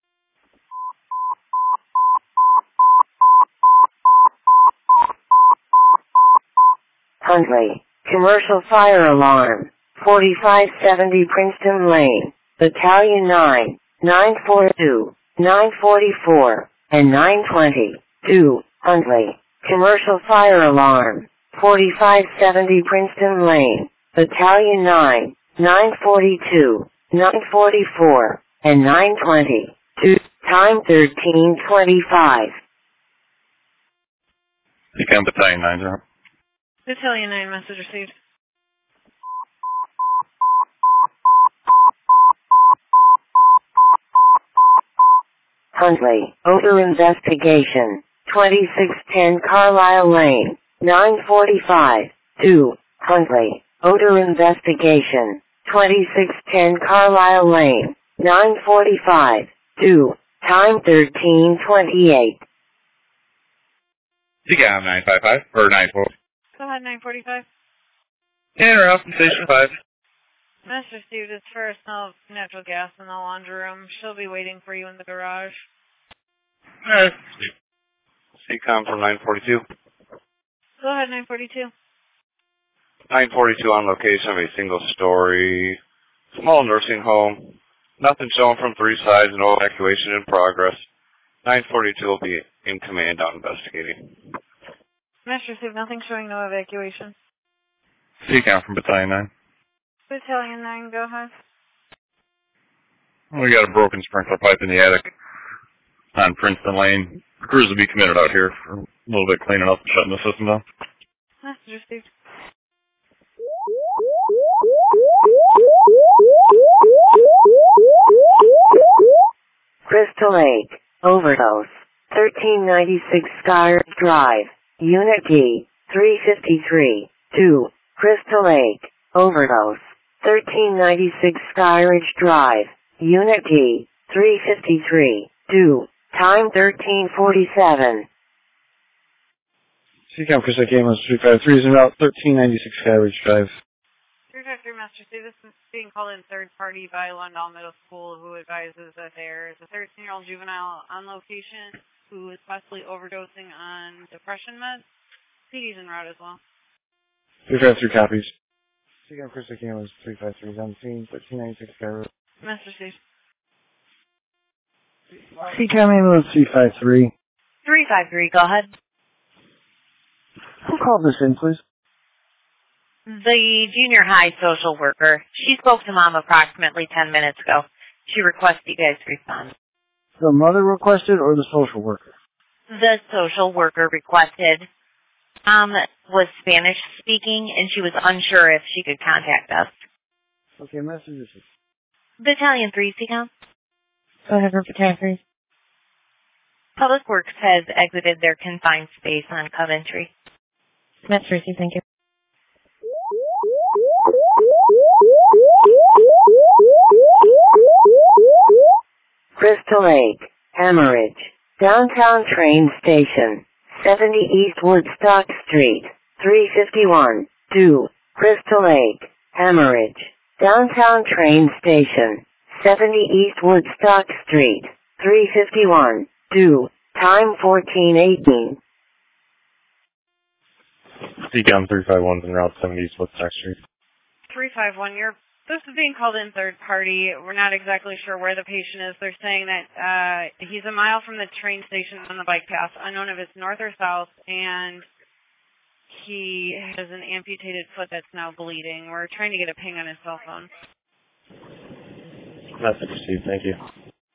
Speaker 3: Hundley, commercial fire alarm, forty-five seventy Princeton Lane, Battalion nine, nine forty-two, nine forty-four, and nine twenty, to Hundley, commercial fire alarm, forty-five seventy Princeton Lane, Battalion nine, nine forty-two, nine forty-four, and nine twenty, to time thirteen twenty-five.
Speaker 5: C Cam Battalion nine zero.
Speaker 7: Battalion nine, message received.
Speaker 3: Hundley, odor investigation, twenty-six ten Carlisle Lane, nine forty-five, to Hundley, odor investigation, twenty-six ten Carlisle Lane, nine forty-five, to time thirteen twenty-eight.
Speaker 5: C Cam nine five five, or nine four.
Speaker 7: Go ahead, nine forty-five.
Speaker 5: And we're off from Station five.
Speaker 7: Master Steve, it's for a smell of natural gas in the laundry room. She'll be waiting for you in the garage.
Speaker 5: Alright. C Cam from nine forty-two.
Speaker 7: Go ahead, nine forty-two.
Speaker 5: nine forty-two on location of a single-story small nursing home. Nothing shown from three sides, no evacuation in progress. nine forty-two will be in command on investigating.
Speaker 7: Master Steve, nothing showing no evacuation.
Speaker 5: C Cam from Battalion nine.
Speaker 7: Battalion nine, go ahead.
Speaker 5: We got a broken sprinkler pipe in the attic on Princeton Lane. Crews will be committed out here for a little bit cleaning up and shutting the system down.
Speaker 7: Master Steve.
Speaker 3: Crystal Lake, overdose, thirteen ninety-six Skyridge Drive, Unit D, three fifty-three, to Crystal Lake, overdose, thirteen ninety-six Skyridge Drive, Unit D, three fifty-three, to time thirteen forty-seven.
Speaker 1: C Cam Crystal Lake Ambulance three five three is en route, thirteen ninety-six Skyridge Drive.
Speaker 7: three five three, Master Steve, this is being called in third party by Lundall Middle School, who advises that there is a thirteen-year-old juvenile on location who is possibly overdosing on depression meds. C D's en route as well.
Speaker 1: three five three copies. C Cam Crystal Lake Ambulance three five three is on scene, thirteen ninety-six Skyridge.
Speaker 7: Master Steve.
Speaker 6: C Cam Ambulance three five three.
Speaker 10: three five three, go ahead.
Speaker 6: Who called this in, please?
Speaker 10: The junior high social worker. She spoke to Mom approximately ten minutes ago. She requests you guys respond.
Speaker 6: The mother requested or the social worker?
Speaker 10: The social worker requested. Mom was Spanish speaking and she was unsure if she could contact us.
Speaker 6: Okay, messages.
Speaker 10: Battalion three, C COM. Go ahead, Battalion three. Public Works has exited their confined space on Coventry. That's Tracy, thank you.
Speaker 3: Crystal Lake, Hemorrhage, downtown train station, seventy East Woodstock Street, three fifty-one, two, Crystal Lake, hemorrhage. Downtown train station, seventy East Woodstock Street, three fifty-one, two, time fourteen eighteen.
Speaker 11: C COM three five one's en route seventy East Woodstock Street.
Speaker 7: three five one, you're, this is being called in third party. We're not exactly sure where the patient is. They're saying that uh, he's a mile from the train station on the bike path, unknown if it's north or south, and he has an amputated foot that's now bleeding. We're trying to get a ping on his cell phone.
Speaker 11: Message received, thank you.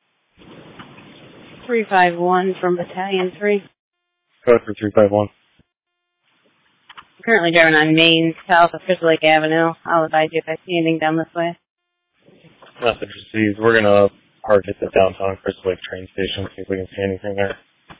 Speaker 12: three five one from Battalion three.
Speaker 11: Code for three five one.
Speaker 12: I'm currently driving on Main, south of Crystal Lake Avenue. I'll advise you if I see anything down this way.
Speaker 11: Message received. We're going to park at the downtown Crystal Lake train station, see if we can see anything there.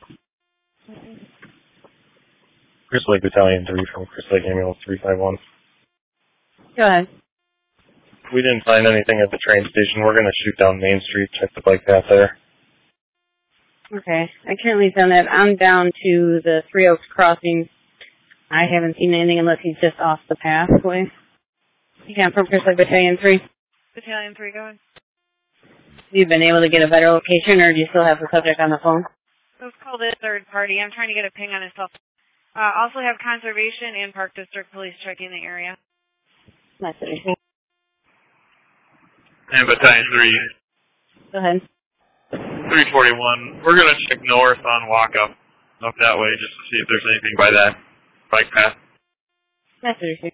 Speaker 11: Crystal Lake Battalion three from Crystal Lake Ambulance three five one.
Speaker 12: Go ahead.
Speaker 11: We didn't find anything at the train station. We're going to shoot down Main Street, check the bike path there.
Speaker 12: Okay. I currently found that I'm down to the Three Oaks crossing. I haven't seen anything unless he's just off the pathway. You can from Crystal Lake Battalion three.
Speaker 7: Battalion three, go ahead.
Speaker 12: You've been able to get a better location, or do you still have the subject on the phone?
Speaker 7: It was called in third party. I'm trying to get a ping on his cell phone. Uh, also have Conservation and Park District Police checking the area.
Speaker 12: Message.
Speaker 9: And Battalion three.
Speaker 12: Go ahead.
Speaker 9: three forty-one. We're going to check north on walk up, up that way, just to see if there's anything by that bike path.
Speaker 12: Message.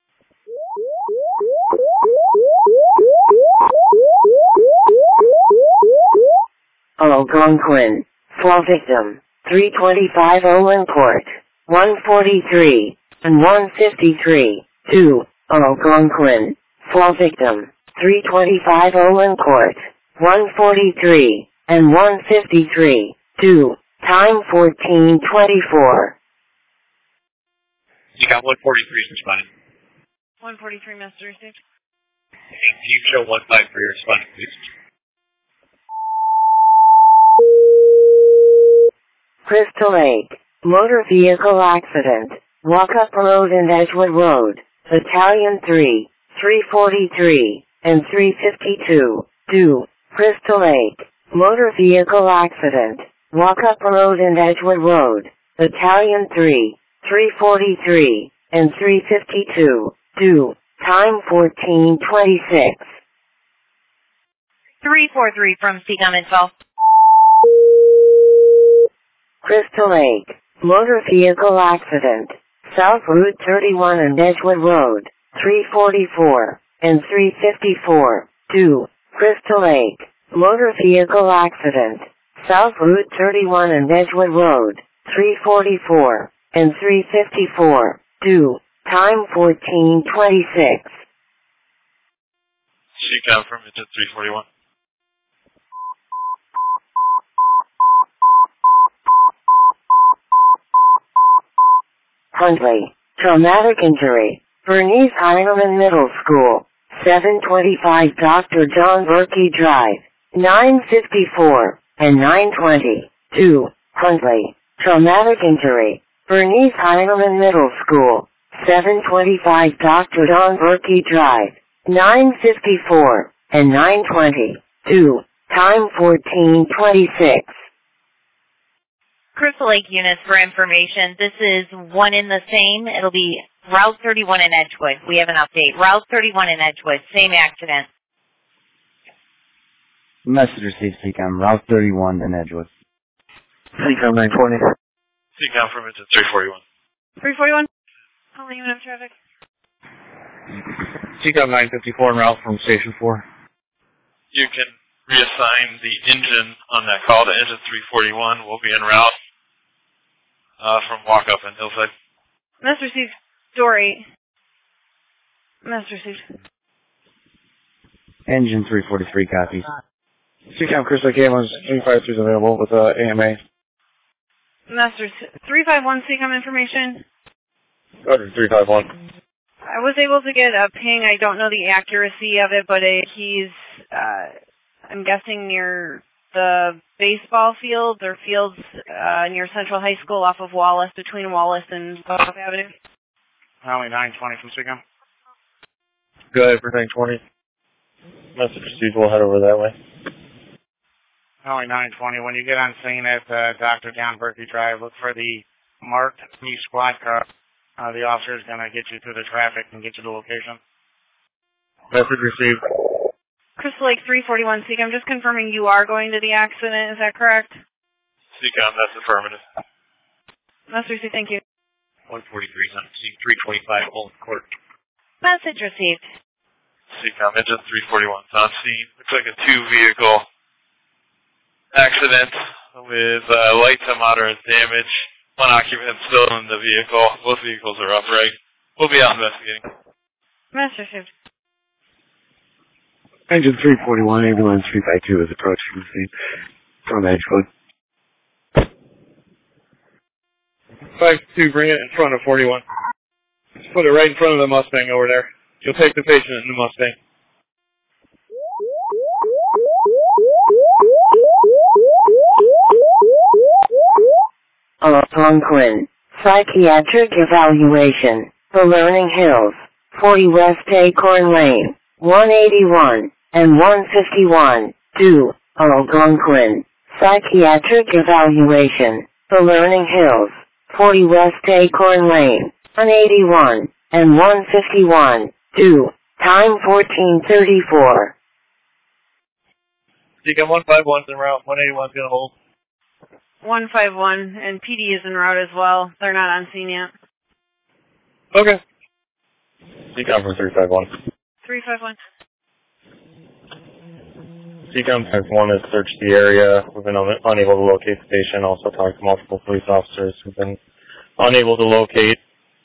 Speaker 3: Algonquin, fall victim, three twenty-five Olin Court, one forty-three, and one fifty-three, two, Algonquin, fall victim, three twenty-five Olin Court, one forty-three, and one fifty-three, two, time fourteen twenty-four.
Speaker 2: You got one forty-three is responding.
Speaker 7: one forty-three, Master received.
Speaker 2: Can you show one five for your responding, please?
Speaker 3: Crystal Lake, motor vehicle accident, Walkup Road and Edgewood Road, Battalion three, three forty-three, and three fifty-two, two, Crystal Lake, motor vehicle accident, Walkup Road and Edgewood Road, Battalion three, three forty-three, and three fifty-two, two, time fourteen twenty-six.
Speaker 10: three four three from C COM Info.
Speaker 3: Crystal Lake, motor vehicle accident, South Route thirty-one and Edgewood Road, three forty-four, and three fifty-four, two, Crystal Lake, motor vehicle accident, South Route thirty-one and Edgewood Road, three forty-four, and three fifty-four, two, time fourteen twenty-six.
Speaker 9: C COM from Engine three forty-one.
Speaker 3: Huntley, traumatic injury, Bernice Heinemann Middle School, seven twenty-five Doctor John Berkey Drive, nine fifty-four, and nine twenty, two, Huntley, traumatic injury, Bernice Heinemann Middle School, seven twenty-five Doctor John Berkey Drive, nine fifty-four, and nine twenty, two, time fourteen twenty-six.
Speaker 10: Crystal Lake units for information. This is one in the same. It'll be Route thirty-one in Edgewood. We have an update. Route thirty-one in Edgewood. Same accident.
Speaker 6: Message received, C COM. Route thirty-one in Edgewood.
Speaker 11: C COM nine twenty.
Speaker 9: C COM from Engine three forty-one.
Speaker 7: three forty-one. Calling unit of traffic.
Speaker 11: C COM nine fifty-four en route from Station four.
Speaker 9: You can reassign the engine on that call to Engine three forty-one. We'll be en route uh, from Walk Up and Hillside.
Speaker 7: Master received. Dory. Master received.
Speaker 6: Engine three forty-three copies.
Speaker 1: C COM Crystal Lake Ambulance three five three is available with uh, A M A.
Speaker 7: Master three five one C COM information.
Speaker 11: Order three five one.
Speaker 7: I was able to get a ping. I don't know the accuracy of it, but it, he's, uh, I'm guessing near the baseball fields or fields uh, near Central High School off of Wallace, between Wallace and South Avenue.
Speaker 2: Holly nine twenty from Seacom.
Speaker 11: Go ahead for nine twenty. Message received, we'll head over that way.
Speaker 2: Holly nine twenty, when you get on scene at uh, Doctor John Berkey Drive, look for the marked new squad car. Uh, the officer is going to get you through the traffic and get you to the location.
Speaker 11: Message received.
Speaker 7: Crystal Lake three forty-one, Seacom, just confirming you are going to the accident, is that correct?
Speaker 9: Seacom, that's affirmative.
Speaker 7: Message received, thank you.
Speaker 9: one forty-three, three twenty-five, Holden Court.
Speaker 10: Message received.
Speaker 9: Seacom, engine three forty-one, on scene. Looks like a two-vehicle accident with uh, light to moderate damage. One occupant still in the vehicle. Both vehicles are upright. We'll be out investigating.
Speaker 7: Message received.
Speaker 1: Engine three forty-one, ambulance three five two is approaching the scene from Edgewood.
Speaker 9: five two, bring it in front of forty-one. Just put it right in front of the Mustang over there. You'll take the patient in the Mustang.
Speaker 3: Algonquin. Psychiatric evaluation. The Learning Hills. forty West Acorn Lane. one eighty-one and one fifty-one. two. Algonquin. Psychiatric evaluation. The Learning Hills. forty West Acorn Lane. one eighty-one and one fifty-one. two. Time fourteen thirty-four.
Speaker 9: Seacom one five one's en route. one eighty-one's going to hold.
Speaker 7: one five one, and P D is en route as well. They're not on scene yet.
Speaker 9: Okay. Seacom for three five one.
Speaker 7: three five one.
Speaker 11: Seacom five one has searched the area. We've been un- unable to locate the patient. Also talked to multiple police officers who've been unable to locate.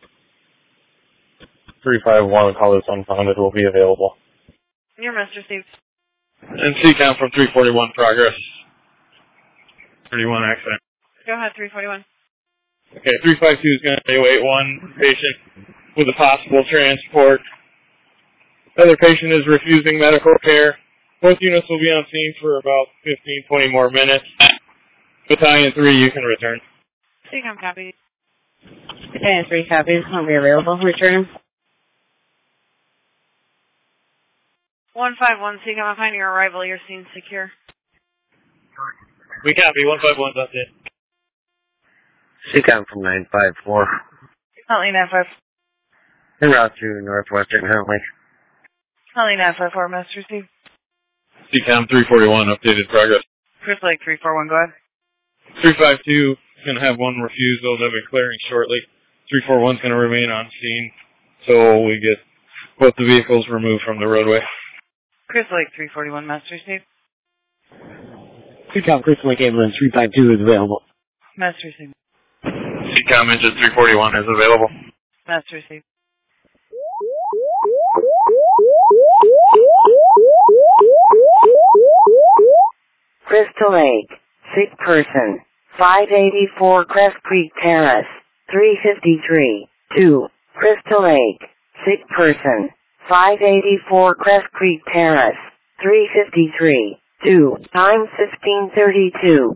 Speaker 11: three five one, call is unfounded, will be available.
Speaker 7: Your message received.
Speaker 9: And Seacom from three forty-one, progress. thirty-one accident.
Speaker 7: Go ahead, three forty-one.
Speaker 9: Okay, three five two is going to evaluate one patient with a possible transport. The other patient is refusing medical care. Both units will be on scene for about fifteen, twenty more minutes. Battalion three, you can return.
Speaker 7: Seacom copy.
Speaker 12: Battalion three copies, won't be available. Return.
Speaker 7: one five one, Seacom, upon your arrival, your scene's secure.
Speaker 9: We copy, one five one, that's it.
Speaker 1: Seacom from nine five four.
Speaker 7: Huntley nine five.
Speaker 1: En route to Northwestern Huntley.
Speaker 7: Huntley nine five four, message received.
Speaker 9: Seacom three forty-one, updated progress.
Speaker 7: Crystal Lake three four one, go ahead.
Speaker 9: three five two is going to have one refusal. They'll be clearing shortly. three forty-one is going to remain on scene so we get both the vehicles removed from the roadway.
Speaker 7: Crystal Lake three forty-one, message received.
Speaker 1: Seacom Crystal Lake ambulance three five two is available.
Speaker 7: Message received.
Speaker 9: Seacom engine three forty-one is available.
Speaker 7: Message received.
Speaker 3: Crystal Lake. Sick person. five eighty-four Crest Creek Terrace. three fifty-three. two. Crystal Lake. Sick person. five eighty-four Crest Creek Terrace. three fifty-three. two. Time fifteen thirty-two.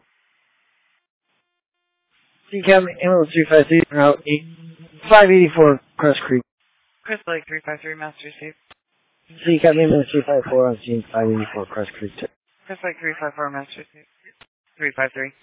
Speaker 8: Seacom ambulance three five three, route eight, five eighty-four Crest Creek.
Speaker 7: Crystal Lake three five three, message received.
Speaker 8: Seacom ambulance three five four on scene, five eighty-four Crest Creek.
Speaker 7: Crystal Lake three five four, message received. three five three.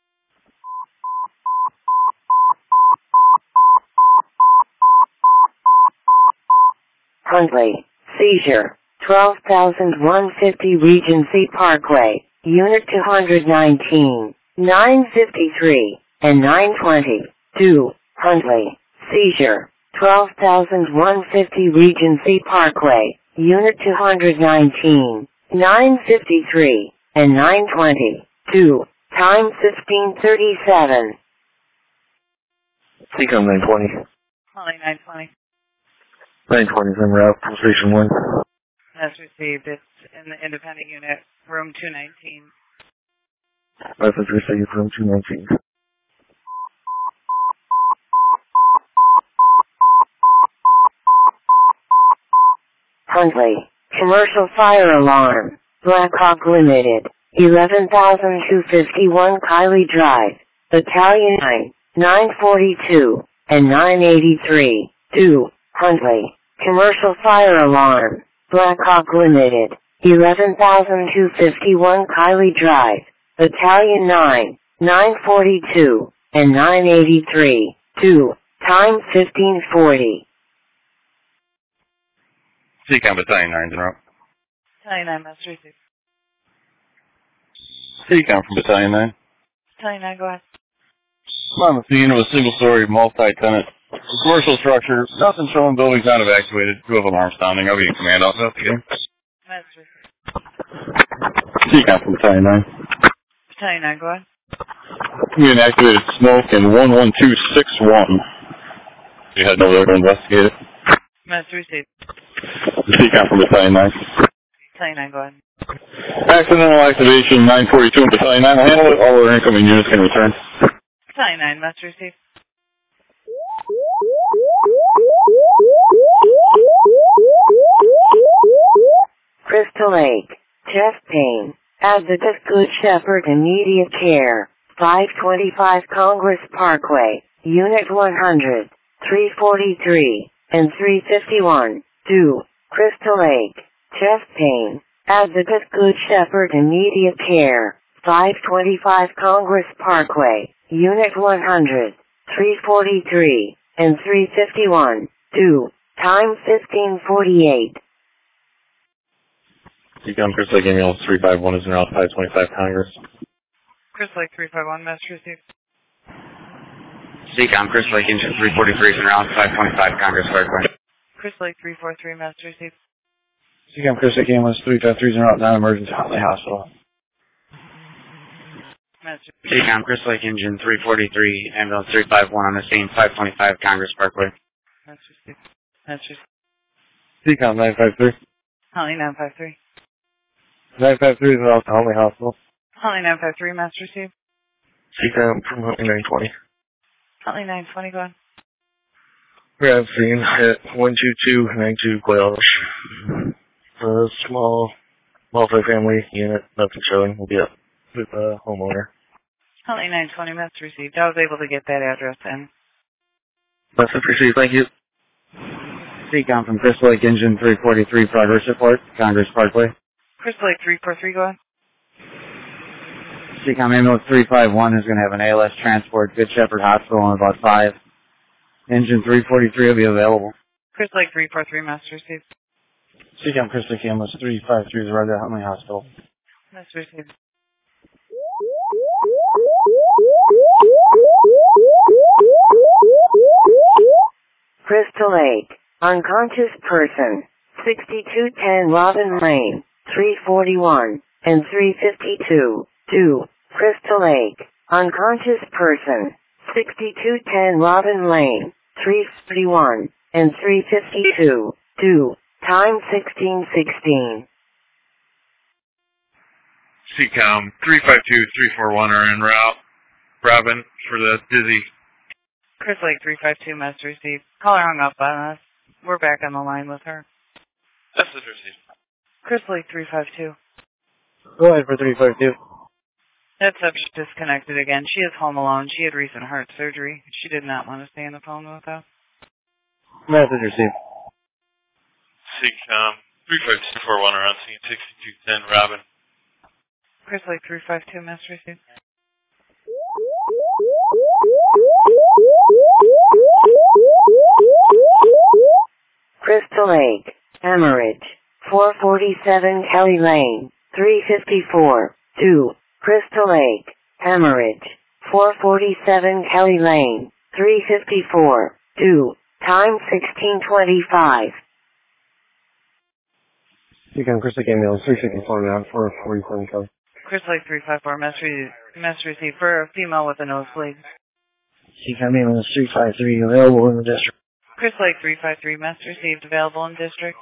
Speaker 3: Huntley. Seizure. twelve thousand one hundred fifty Regency Parkway. Unit two nineteen. nine fifty-three. And nine twenty. two. Huntley. Seizure. twelve thousand one hundred fifty Regency Parkway. Unit two nineteen. nine fifty-three. And nine twenty. two. Time fifteen thirty-seven.
Speaker 1: Seacom nine twenty.
Speaker 7: Huntley nine twenty.
Speaker 1: nine twenty is en route from Station one.
Speaker 7: Message received. It's in the independent unit, room two nineteen.
Speaker 1: Message received from two nineteen.
Speaker 3: Huntley. Commercial fire alarm. Blackhawk Limited. eleven thousand two hundred fifty-one Kiley Drive, Battalion nine, nine forty-two, and nine eighty-three, two, Huntley. Commercial fire alarm, Blackhawk Limited, eleven thousand two hundred fifty-one Kiley Drive, Battalion nine, nine forty-two, and nine eighty-three, two, time fifteen forty.
Speaker 5: C COM Battalion nine's en route.
Speaker 10: Battalion nine, Master Receive.
Speaker 5: C COM from Battalion nine.
Speaker 10: Battalion nine, go ahead.
Speaker 5: On the scene of a single-story multi-tenant commercial structure. Nothing showing, buildings not evacuated. Two of alarms sounding. I'll be in command. I'll investigate.
Speaker 10: Master Receive.
Speaker 5: C COM from Battalion nine.
Speaker 10: Battalion nine, go ahead.
Speaker 5: Community activated smoke in one one two six one. You heading over there to investigate it.
Speaker 10: Master Receive.
Speaker 5: C COM from Battalion nine.
Speaker 10: Battalion nine, go ahead.
Speaker 5: Accidental activation nine forty-two and Battalion nine will handle it. All other incoming units can return.
Speaker 10: Battalion nine, Master Receive.
Speaker 3: Crystal Lake, chest pain, Advocate Good Shepherd Immediate Care, five twenty-five Congress Parkway, Unit one hundred, three forty-three, and three fifty-one, two, Crystal Lake, chest pain, Advocate Good Shepherd Immediate Care, five twenty-five Congress Parkway, Unit one hundred, three forty-three, and three fifty-one, two, time fifteen forty-eight.
Speaker 11: C COM Chris Lake Ambulance three five one is en route five twenty-five Congress.
Speaker 10: Chris Lake three five one, Master Receive.
Speaker 2: C COM Chris Lake Engine three forty-three is en route five twenty-five Congress Parkway.
Speaker 10: Chris Lake three four three, Master Receive.
Speaker 1: C COM Chris Lake Ambulance three five three is en route non-emergency Huntley Hospital.
Speaker 10: Master
Speaker 2: C COM Chris Lake Engine three forty-three, ambulance three five one on the scene, five twenty-five Congress Parkway.
Speaker 10: Master Receive. Master Receive.
Speaker 1: C COM nine five three.
Speaker 10: Holly nine five three.
Speaker 1: nine five three is en route to Huntley Hospital.
Speaker 10: Holly nine five three, Master Receive.
Speaker 13: C COM from Huntley nine twenty.
Speaker 10: Holly nine twenty, go ahead.
Speaker 13: We have seen at one two two nine two Quail. A small multi-family unit, nothing showing. We'll be up with a homeowner.
Speaker 10: Holly nine twenty, Master Received. I was able to get that address in.
Speaker 13: Message received, thank you.
Speaker 1: C COM from Crystal Lake Engine three forty-three, progress report, Congress Parkway.
Speaker 10: Crystal Lake three four three, go ahead.
Speaker 1: C COM ambulance three five one is going to have an A L S transport, Good Shepherd Hospital in about five. Engine three forty-three will be available.
Speaker 10: Crystal Lake three four three, Master Received.
Speaker 1: C COM Crystal Lake ambulance three five three is arrived at Huntley Hospital.
Speaker 10: Master Received.
Speaker 3: Crystal Lake, unconscious person, sixty-two ten Robin Lane, three forty-one, and three fifty-two, two, Crystal Lake, unconscious person, sixty-two ten Robin Lane, three forty-one, and three fifty-two, two, time sixteen sixteen.
Speaker 5: C COM three five two three four one are en route. Robin for the Dizzy.
Speaker 10: Crystal Lake three five two, Master Received. Caller hung up on us. We're back on the line with her.
Speaker 5: Message received.
Speaker 10: Crystal Lake three five two.
Speaker 1: Go ahead for three five two.
Speaker 10: That subject disconnected again. She is home alone. She had recent heart surgery. She did not want to stay on the phone with us.
Speaker 1: Message received.
Speaker 5: C COM three five two four one are on scene sixty-two ten Robin.
Speaker 10: Crystal Lake three five two, Master Received.
Speaker 3: Crystal Lake, Emerridge, four forty-seven Kelly Lane, three fifty-four, two, Crystal Lake, Emerridge, four forty-seven Kelly Lane, three fifty-four, two, time sixteen twenty-five.
Speaker 1: C COM Crystal Lake ambulance three fifty-four now, four forty-seven Kelly.
Speaker 10: Crystal Lake three five four, Master, Master Received for a female with a nosebleed.
Speaker 6: C COM ambulance three five three available in the district.
Speaker 10: Crystal Lake three five three, Master Received, available in district.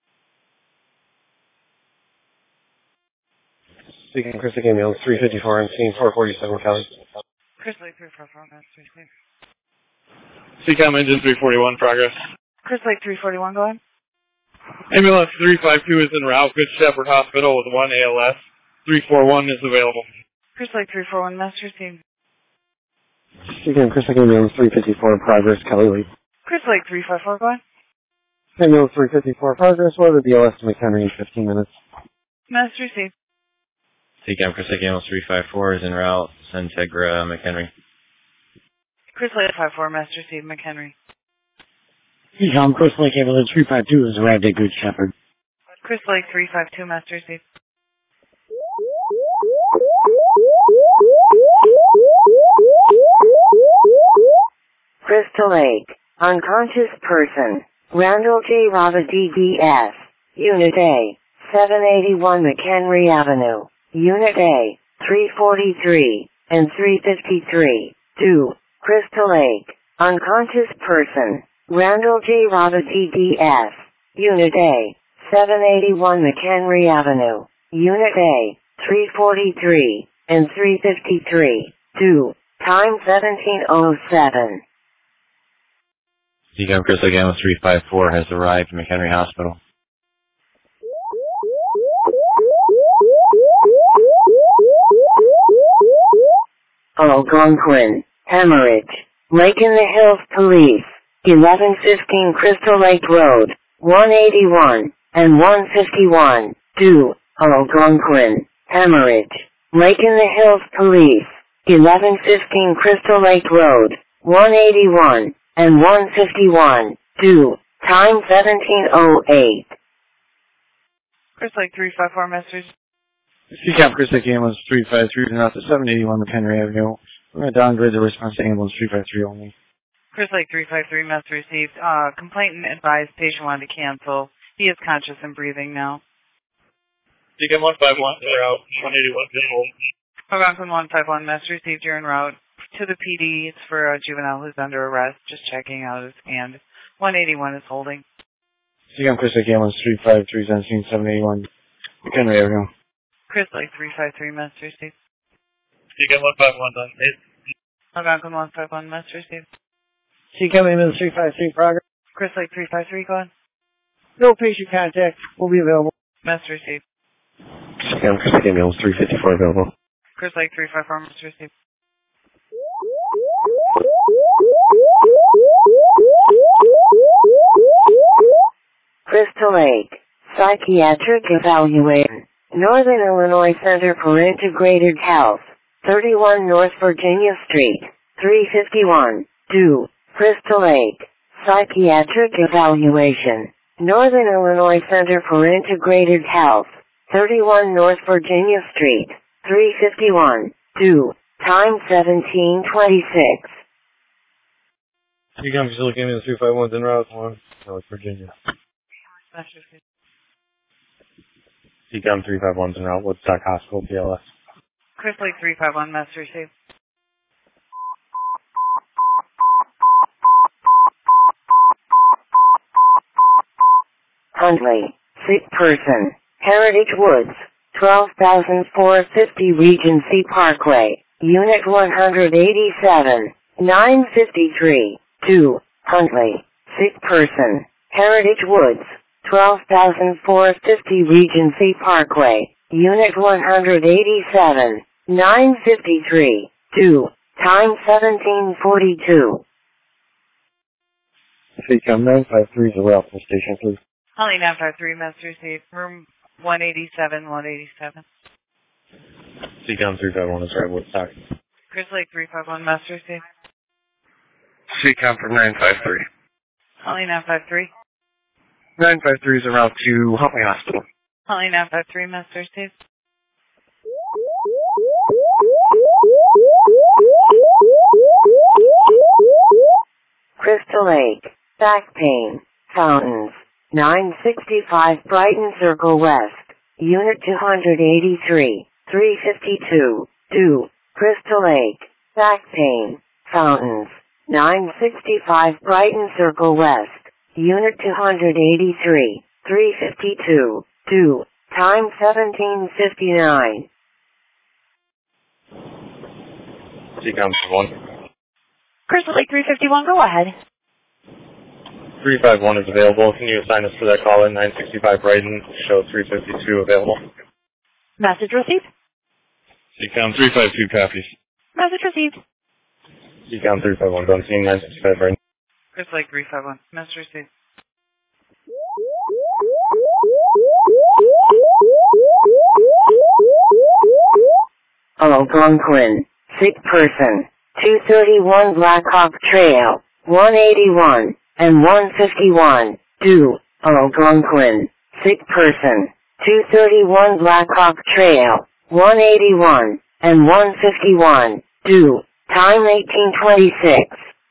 Speaker 1: C COM Crystal Lake ambulance three fifty-four on scene, four forty-seven Kelly.
Speaker 10: Crystal Lake three four four, Master Received.
Speaker 9: C COM engine three forty-one, progress.
Speaker 10: Crystal Lake three forty-one, go ahead.
Speaker 9: Ambulance three five two is en route, Good Shepherd Hospital with one A L S. three four one is available.
Speaker 7: Crystal Lake three four one, message received.
Speaker 1: Again, Chris Lake Ambulance three fifty-four, progress, Kelly Lee.
Speaker 7: Crystal Lake three five four, go ahead.
Speaker 1: Ambulance three fifty-four, progress, order B L S to McHenry in fifteen minutes.
Speaker 7: Message received.
Speaker 14: C CAM Chris Lake Ambulance three five four is en route, Centegra, McHenry.
Speaker 7: Crystal Lake five four, message received, McHenry.
Speaker 1: C CAM Chris Lake Ambulance three five two is arrived at Good Shepherd.
Speaker 7: Crystal Lake three five two, message received.
Speaker 3: Crystal Lake, unconscious person, Randall J. Rava D D S, Unit A, seven eighty-one McHenry Avenue, Unit A, three forty-three, and three fifty-three, two, Crystal Lake, unconscious person, Randall J. Rava D D S, Unit A, seven eighty-one McHenry Avenue, Unit A, three forty-three, and three fifty-three, two, time seventeen oh seven.
Speaker 14: C CAM Chris Lake Ambulance three five four has arrived at McHenry Hospital.
Speaker 3: Algonquin, hemorrhage, Lake in the Hills Police, eleven fifteen Crystal Lake Road, one eighty-one, and one fifty-one, two, Algonquin, hemorrhage, Lake in the Hills Police, eleven fifteen Crystal Lake Road, one eighty-one, and one fifty-one, two, time seventeen oh eight.
Speaker 7: Crystal Lake three five four, message.
Speaker 1: C CAM Chris Lake Ambulance three five three is en route to seven eighty-one McHenry Avenue. We're going to downgrade the response to Ambulance three five three only.
Speaker 7: Crystal Lake three five three, message received. Uh, complainant advised patient wanted to cancel. He is conscious and breathing now.
Speaker 9: C CAM one five one, they're out, one eighty-one, visible.
Speaker 7: Algonquin one five one, message received. You're en route to the P D. It's for a juvenile who's under arrest, just checking out his hand. one eighty-one is holding.
Speaker 1: C CAM Chris Lake Ambulance three five three is on scene seven eighty-one McHenry Avenue.
Speaker 7: Crystal Lake three five three, message received.
Speaker 9: C CAM one five one, on eight.
Speaker 7: Algonquin one five one, message received.
Speaker 8: C CAM Ambulance three five three, progress.
Speaker 7: Crystal Lake three five three, go ahead.
Speaker 8: No patient contact will be available.
Speaker 7: Message received.
Speaker 1: C CAM Chris Lake Ambulance three fifty-four available.
Speaker 7: Crystal Lake three five four, message received.
Speaker 3: Crystal Lake, psychiatric evaluation, Northern Illinois Center for Integrated Health, thirty-one North Virginia Street, three fifty-one, two, Crystal Lake, psychiatric evaluation, Northern Illinois Center for Integrated Health, thirty-one North Virginia Street, three fifty-one, two, time seventeen twenty-six.
Speaker 11: C CAM Crystal Lake Ambulance three five one is en route, one, North Virginia. C CAM three five one is en route, Woodstock Hospital, B L S.
Speaker 7: Crystal Lake three five one, message received.
Speaker 3: Huntley, sick person, Heritage Woods, twelve thousand four hundred fifty Regency Parkway, Unit one eighty-seven, nine fifty-three, two, Huntley, sick person, Heritage Woods, twelve thousand four hundred fifty Regency Parkway, Unit one eighty-seven, nine fifty-three, two, time seventeen forty-two.
Speaker 1: C CAM nine five three is a route to station, please.
Speaker 7: Holly nine five three, message received. Room one eighty-seven, one eighty-seven.
Speaker 11: C CAM three five one is right, Woodstock.
Speaker 7: Crystal Lake three five one, message received.
Speaker 5: C CAM for nine five three.
Speaker 7: Holly nine five three.
Speaker 1: nine five three is en route to Huntley Hospital.
Speaker 7: Holly nine five three, message received.
Speaker 3: Crystal Lake, back pain, fountains, nine sixty-five Brighton Circle West, Unit two eighty-three, three fifty-two, two, Crystal Lake, back pain, fountains, nine sixty-five Brighton Circle West, Unit two eighty-three, three fifty-two, two, time seventeen fifty-nine.
Speaker 11: C CAM one.
Speaker 10: Crystal Lake three fifty-one, go ahead.
Speaker 11: three five one is available. Can you assign us for that call in nine sixty-five Brighton? Show three fifty-two available.
Speaker 10: Message received.
Speaker 11: C COM three five two copies.
Speaker 10: Message received.
Speaker 11: C COM three five one, on scene nine sixty-five right.
Speaker 7: Chris Lake three five one. Message received.
Speaker 3: Algonquin. Sick person. two thirty-one Blackhawk Trail. one eighty-one and one fifty-one. Due. Algonquin. Sick person. two thirty-one Blackhawk Trail. one eighty-one and one fifty-one. Due. Time eighteen twenty-six.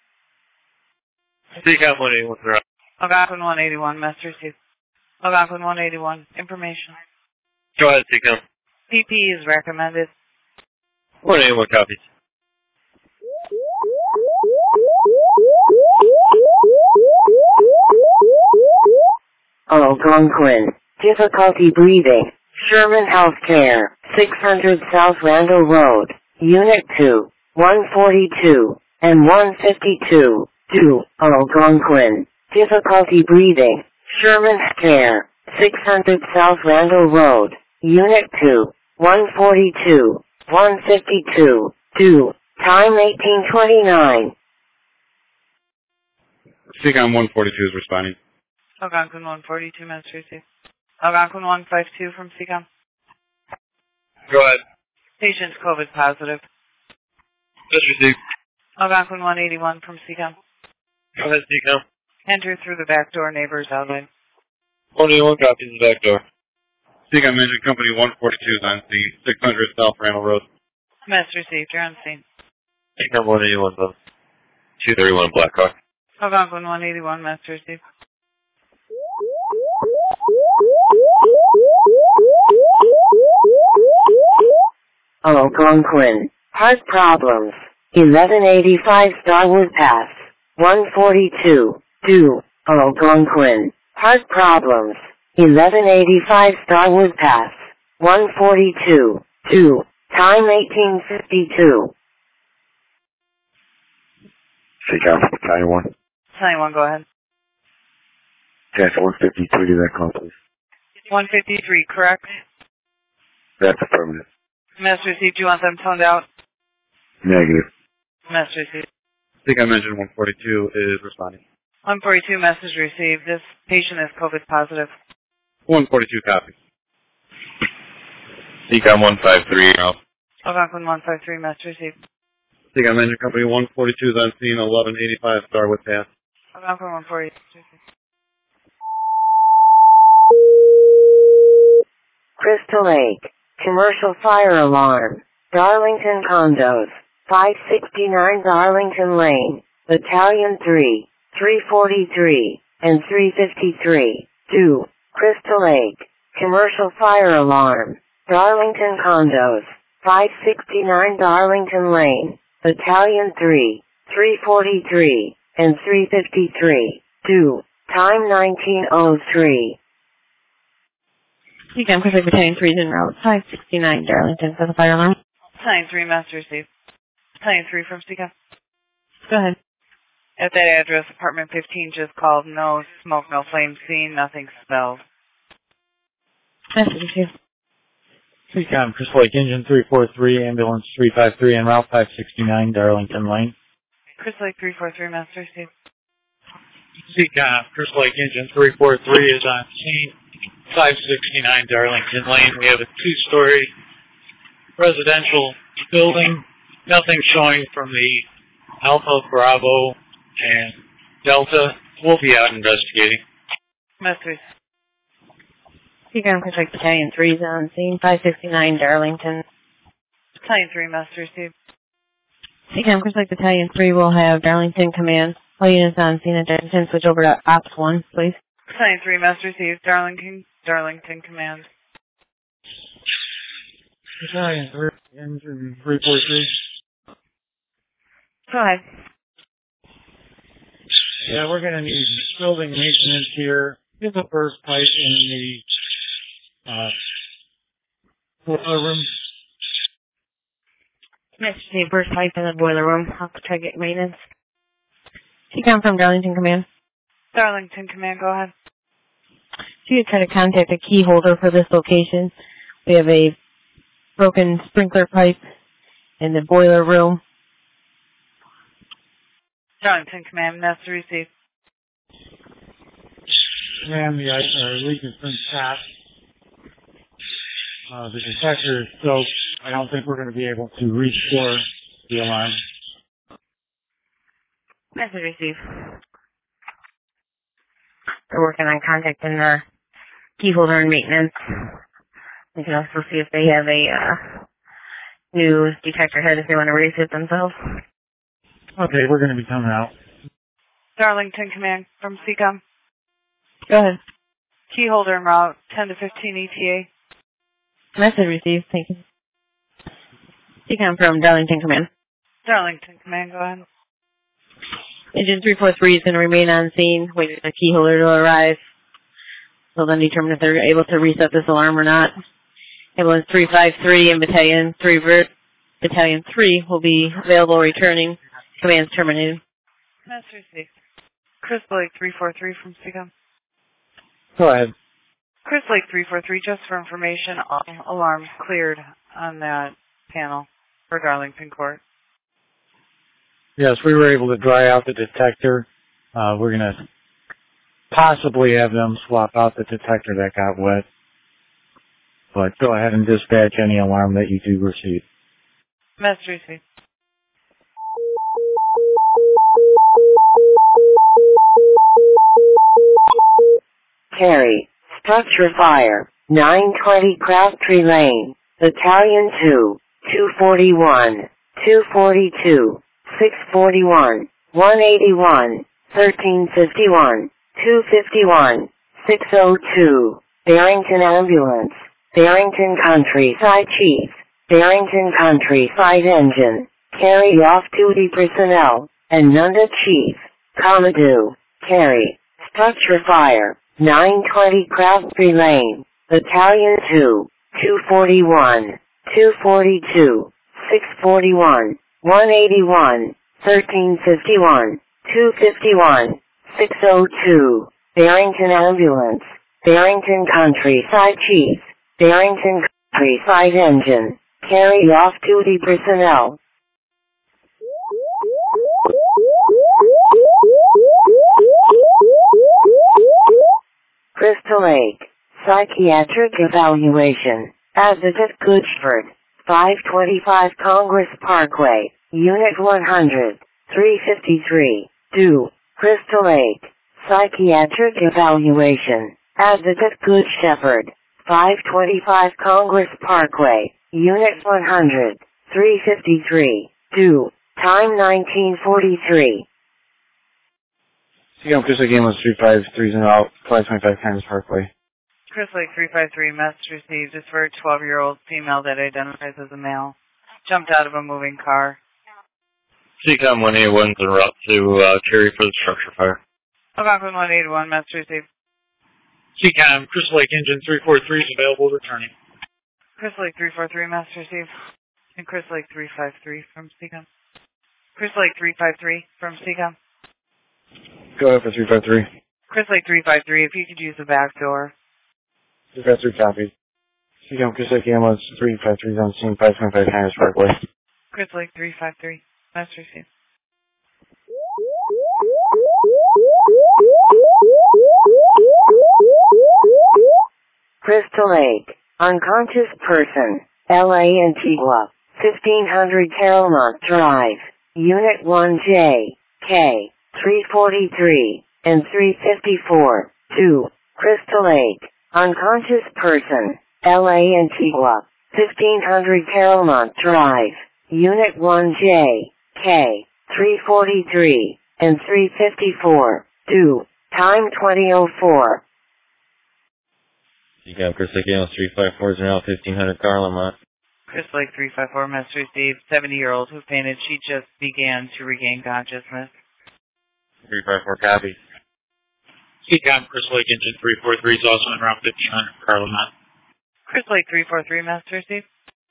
Speaker 11: C COM one eighty-one, sir.
Speaker 7: Algonquin one eighty-one. Message received. Algonquin one eighty-one. Information.
Speaker 11: Go ahead, C COM.
Speaker 7: P P is recommended.
Speaker 11: one eighty-one copies.
Speaker 3: Algonquin. Difficulty breathing. Sherman Healthcare. six hundred South Randall Road. Unit two. one forty-two and one fifty-two. Due. Algonquin. Difficulty breathing. Sherman Care. six hundred South Randall Road. Unit two. one forty-two. one fifty-two. Due. Time eighteen twenty-nine.
Speaker 5: C COM one forty-two is responding.
Speaker 7: Algonquin one forty-two. Message received. Algonquin one fifty-two from C COM.
Speaker 11: Go ahead.
Speaker 7: Patient's COVID positive.
Speaker 11: Just received.
Speaker 7: Algonquin one eighty-one from C COM.
Speaker 11: Go ahead, C COM.
Speaker 7: Enter through the back door, neighbors outline.
Speaker 11: one eighty-one copies in the back door.
Speaker 5: C COM Engine Company one forty-two is on scene. six hundred South Randall Road.
Speaker 7: Message received. You're on scene.
Speaker 11: C COM one eighty-one, though. two thirty-one Blackhawk.
Speaker 7: Algonquin one eighty-one. Message received.
Speaker 3: Algonquin. Heart problems. eleven eighty-five Starwood Pass. one forty-two. Due. Algonquin. Heart problems. eleven eighty-five Starwood Pass. one forty-two. Due. Time eighteen fifty-two.
Speaker 1: C COM Battalion one.
Speaker 7: Battalion one, go ahead.
Speaker 1: That's one fifty-three to that call, please.
Speaker 7: one fifty-three, correct?
Speaker 1: That's affirmative.
Speaker 7: Message received. Do you want them toned out?
Speaker 1: Negative.
Speaker 7: Message received.
Speaker 5: C COM Engine one forty-two is responding.
Speaker 7: one forty-two, message received. This patient is COVID positive.
Speaker 5: one forty-two copies.
Speaker 11: C COM one fifty-three out.
Speaker 7: Algonquin one fifty-three, message received.
Speaker 5: C COM Engine Company one forty-two is on scene. eleven eighty-five Starwood Pass.
Speaker 7: Algonquin one forty-two.
Speaker 3: Crystal Lake. Commercial fire alarm. Darlington Condos. five sixty-nine Darlington Lane. Battalion three. three forty-three and three fifty-three. Due. Crystal Lake. Commercial fire alarm. Darlington Condos. five sixty-nine Darlington Lane. Battalion three. three forty-three and three fifty-three. Due. Time nineteen oh three.
Speaker 10: C COM Pacific Battalion three is en route. five sixty-nine Darlington for the fire alarm.
Speaker 7: Battalion three, message received. Battalion three from C COM.
Speaker 10: Go ahead.
Speaker 7: At that address, apartment fifteen just called. No smoke, no flame seen, nothing smelled.
Speaker 10: Message received.
Speaker 4: C COM Crystal Lake Engine three four three, ambulance three five three en route five sixty-nine Darlington Lane.
Speaker 7: Crystal Lake three four three, message received.
Speaker 4: C COM Crystal Lake Engine three four three is on scene. five sixty-nine Darlington Lane. We have a two-story residential building. Nothing showing from the Alpha, Bravo, and Delta. We'll be out investigating.
Speaker 7: Message.
Speaker 10: C COM Crystal Lake Battalion three is on scene. five sixty-nine Darlington.
Speaker 7: Battalion three, message received.
Speaker 10: C COM Crystal Lake Battalion three will have Darlington Command. All units on scene at Darlington. Switch over to Ops one, please.
Speaker 7: Battalion three, message received. Darlington, Darlington Command.
Speaker 4: Battalion three, Engine three four three.
Speaker 7: Go ahead.
Speaker 4: Yeah, we're going to need building maintenance here. Get the first pipe in the uh, boiler room.
Speaker 10: Message received. First pipe in the boiler room. I'll try to get maintenance. C COM from Darlington Command.
Speaker 7: Darlington Command, go ahead.
Speaker 10: So you try to contact a key holder for this location. We have a broken sprinkler pipe in the boiler room.
Speaker 7: Darlington Command, master receive.
Speaker 4: And the uh, leak has been tapped. Uh, the detector is soaked. I don't think we're going to be able to restore the alarm.
Speaker 10: Message received. They're working on contacting the key holder and maintenance. We can also see if they have a uh, new detector head if they want to raise it themselves.
Speaker 4: Okay, we're going to be coming out.
Speaker 7: Darlington Command from C COM.
Speaker 10: Go ahead.
Speaker 7: Key holder en route, ten to fifteen E T A.
Speaker 10: Message received. Thank you. C COM from Darlington Command.
Speaker 7: Darlington Command, go ahead.
Speaker 10: Engine three four three is going to remain on scene, waiting for the key holder to arrive. They'll then determine if they're able to reset this alarm or not. Ambulance three five three and Battalion three Vert, Battalion three will be available returning. Command's terminated.
Speaker 7: Master received. Chris Lake three four three from C COM.
Speaker 4: Go ahead.
Speaker 7: Chris Lake three four three, just for information, all alarms cleared on that panel for Darlington Court.
Speaker 4: Yes, we were able to dry out the detector. Uh, we're going to possibly have them swap out the detector that got wet. But go ahead and dispatch any alarm that you do receive.
Speaker 7: Master received.
Speaker 3: Carry. Structure fire. nine twenty Crabtree Lane. Battalion two. two forty-one. two forty-two. six forty-one. one eighty-one. thirteen fifty-one. two fifty-one. six oh two. Barrington Ambulance. Barrington Countryside Chief. Barrington Countryside Engine. Carry off-duty personnel. And Nunda Chief. Commodore. Carry. Structure fire. nine twenty Crabtree Lane. Battalion two. two forty-one. two forty-two. six forty-one. one eighty-one. thirteen fifty-one. two fifty-one. six oh two. Barrington Ambulance. Barrington Countryside Chief. Barrington Countryside Engine. Carry off-duty personnel. Crystal Lake. Psychiatric evaluation. Advocate Goochford. five twenty-five Congress Parkway. Unit one hundred. three fifty-three. Do. Crystal Lake. Psychiatric evaluation. Advocate Good Shepherd. five twenty-five Congress Parkway. Unit one hundred. three fifty-three. Do. Time nineteen forty-three.
Speaker 1: C COM Chris Lake Ambulance three five three is out. five twenty-five Congress Parkway.
Speaker 7: Chris Lake three five three, message received. Is for a twelve-year-old female that identifies as a male. Jumped out of a moving car.
Speaker 11: C COM one eighty-one is en route to uh, Cherry for the structure fire.
Speaker 7: Algonquin one eighty-one, message received.
Speaker 2: C COM Chris Lake Engine three four three is available returning.
Speaker 7: Chris Lake three four three, message received. And Chris Lake three five three from C COM. Chris Lake three five three from C COM.
Speaker 1: Go ahead for three five three.
Speaker 7: Chris Lake three five three, if you could use the back door.
Speaker 1: three five three copies. C COM Chris Lake Ambulance three five three is on scene. five twenty-five Congress Parkway.
Speaker 7: Chris Lake three five three, message received.
Speaker 3: Crystal Lake. Unconscious person. L A Antigua. fifteen hundred Carolmont Drive. Unit one J. K. three forty-three. And three fifty-four. two. Crystal Lake. Unconscious person. L A Antigua. fifteen hundred Carolmont Drive. Unit one J. K. three forty-three. And three fifty-four. two. Time twenty oh four.
Speaker 14: C COM Chris Lake Ambulance three five four is now fifteen hundred Carlamont.
Speaker 7: Chris Lake three five four, message received. seventy-year-old who fainted. She just began to regain consciousness.
Speaker 11: three five four copy.
Speaker 2: C COM Chris Lake Engine three four three is also en route fifteen hundred Carlamont.
Speaker 7: Chris Lake three four three, message received.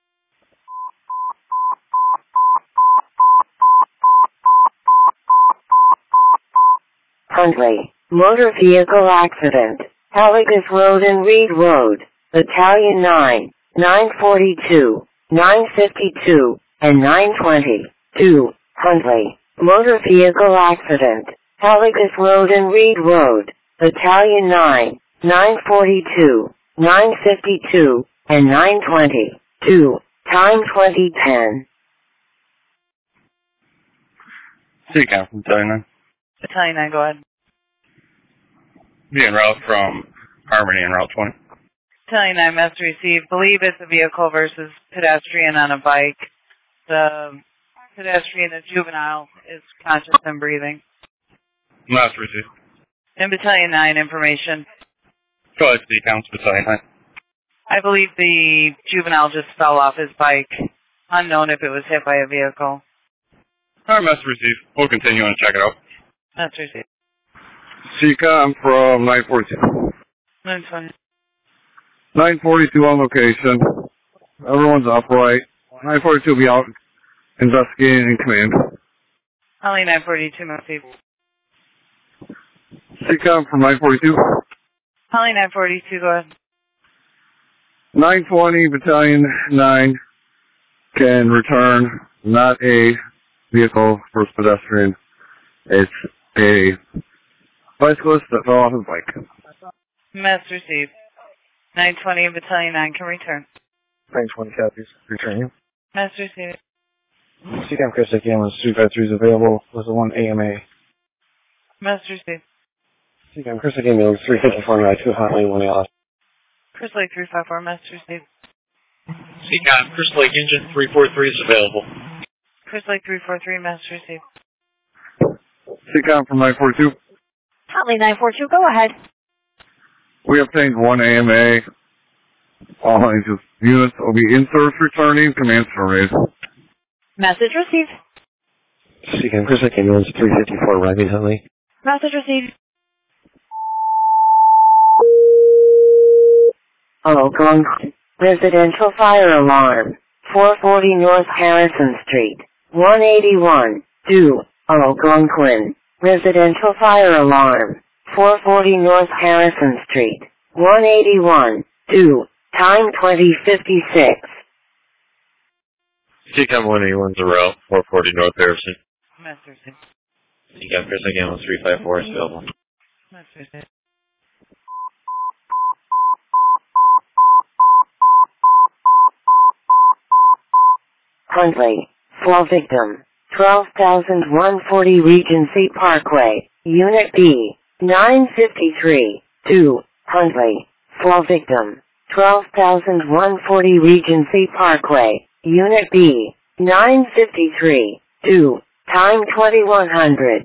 Speaker 3: Huntley. Motor vehicle accident. Heligas Road and Reed Road. Battalion nine. nine forty-two. nine fifty-two, and nine twenty. two. Huntley. Motor vehicle accident. Heligus Road and Reed Road. Battalion nine. nine forty-two. nine fifty-two, and nine twenty. two. Time twenty ten.
Speaker 5: C CAM from Battalion nine.
Speaker 12: Battalion nine, go ahead.
Speaker 5: Be en route from Harmony en route twenty.
Speaker 12: Battalion nine, must receive. Believe it's a vehicle versus pedestrian on a bike. The pedestrian, a juvenile, is conscious and breathing.
Speaker 5: Last receive.
Speaker 12: And Battalion nine, information.
Speaker 5: Go ahead, C CAM, Battalion nine.
Speaker 12: I believe the juvenile just fell off his bike. Unknown if it was hit by a vehicle.
Speaker 5: Alright, message received. We'll continue and check it out.
Speaker 12: That's received.
Speaker 5: C CAM from nine forty-two.
Speaker 12: nine twenty.
Speaker 5: nine forty-two on location. Everyone's upright. nine forty-two will be out investigating in command.
Speaker 12: Only nine forty-two, message.
Speaker 5: C CAM from nine forty-two.
Speaker 12: Only nine forty-two, go ahead.
Speaker 5: nine twenty, Battalion nine can return, not a vehicle for pedestrian. It's a bicyclist that fell off his bike.
Speaker 12: Mess received. nine twenty, Battalion nine can return.
Speaker 1: nine twenty copies. Returning.
Speaker 12: Mess received.
Speaker 1: C CAM Chris again was three five three is available with the one A M A.
Speaker 12: Mess received.
Speaker 1: C CAM Chris again was three fifty-four and two Huntley one Alice.
Speaker 12: Chris Lake three five four, mess received.
Speaker 2: C CAM Chris Lake engine three four three is available.
Speaker 12: Chris Lake three four three, mess received.
Speaker 5: C CAM from nine forty-two.
Speaker 10: Huntley nine four two, go ahead.
Speaker 5: We obtained one A M A. All just units will be in service returning. Command surveys.
Speaker 10: Message received.
Speaker 1: C CAM Chris again was three fifty-four arriving Huntley.
Speaker 10: Message received.
Speaker 3: Oakland. Residential fire alarm. four forty North Harrison Street. one eighty-one. two. Algonquin. Residential fire alarm. four forty North Harrison Street. one eighty-one. two. Time twenty fifty-six.
Speaker 14: C CAM one eighty-one's a route, four forty North Harrison.
Speaker 12: Mess received.
Speaker 14: C CAM Chris again was three five four is available.
Speaker 12: Mess received.
Speaker 3: Huntley. Fall victim. twelve thousand one hundred forty Regency Parkway. Unit B. nine fifty-three. two. Huntley. Fall victim. twelve thousand one hundred forty Regency Parkway. Unit B. nine fifty-three. two. Time twenty-one hundred.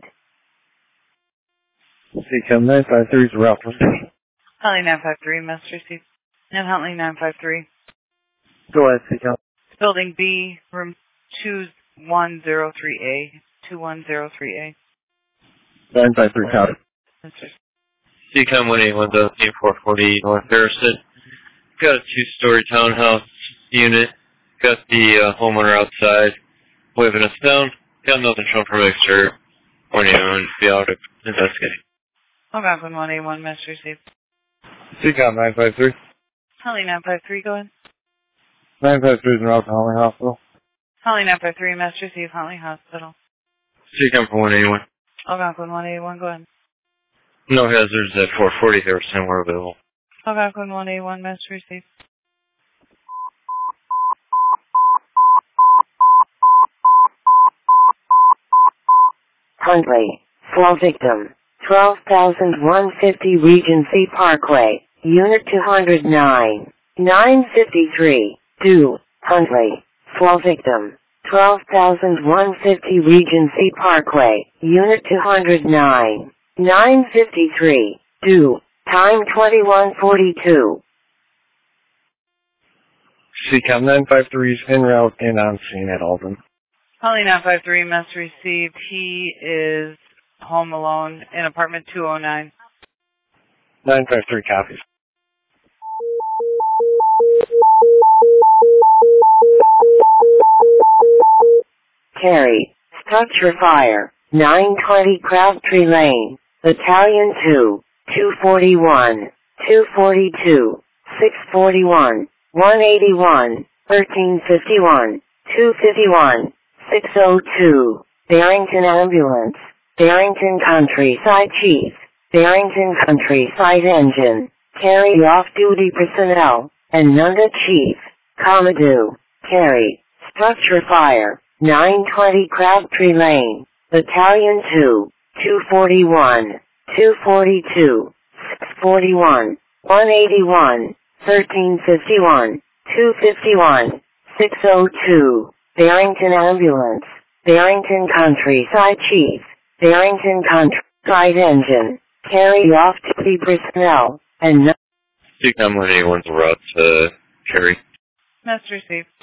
Speaker 1: C CAM nine five three is a route.
Speaker 12: Huntley nine five three, mess received. And Huntley nine five three.
Speaker 1: Go ahead, C CAM.
Speaker 12: Building B, room two one zero three A. two one zero three A.
Speaker 1: nine five three copy.
Speaker 14: C CAM one eighty-one team four forty North Harrison. Got a two-story townhouse unit. Got the uh, homeowner outside waving us down. Got nothing shown from exterior. one eighty-one be out investigating.
Speaker 12: Algonquin one eighty-one, mess received.
Speaker 5: C CAM nine five three.
Speaker 12: Huntley nine five three, go ahead.
Speaker 1: nine five three is en route to Huntley Hospital.
Speaker 12: Huntley nine five three, mess received, Huntley Hospital.
Speaker 14: C CAM for one eighty-one.
Speaker 12: Algonquin one eighty-one, go ahead.
Speaker 14: No hazards at four forty Harrison were available.
Speaker 12: Algonquin one eighty-one, mess received.
Speaker 3: Huntley. Fall victim. twelve thousand one hundred fifty Regency Parkway. Unit two hundred nine. nine fifty-three. two. Huntley. Fall victim. twelve thousand one hundred fifty Regency Parkway. Unit two hundred nine. nine fifty-three. two. Time twenty-one forty-two.
Speaker 1: C CAM nine five three is en route and on scene at Alden.
Speaker 12: Huntley nine five three, mess received. He is home alone in apartment two oh nine.
Speaker 1: nine five three copies.
Speaker 3: Terry. Structure fire. nine twenty Crabtree Lane. Battalion two. two forty-one. two forty-two. six forty-one. one eighty-one. thirteen fifty-one, two fifty-one, six oh two, Barrington Ambulance, Barrington Countryside Chief, Barrington Countryside Engine, carry off-duty personnel, and Nunda Chief, Commodore, carry, structure fire, nine twenty Crabtree Lane, Battalion two, two forty-one, two forty-two, six forty-one, one eighty-one, thirteen fifty-one, two fifty-one, six oh two, Barrington Ambulance, Barrington Countryside Chief, Barrington Countryside Engine, carry off-duty personnel, and no-
Speaker 14: C COM one eighty-one's route to Kerry.
Speaker 7: Message received.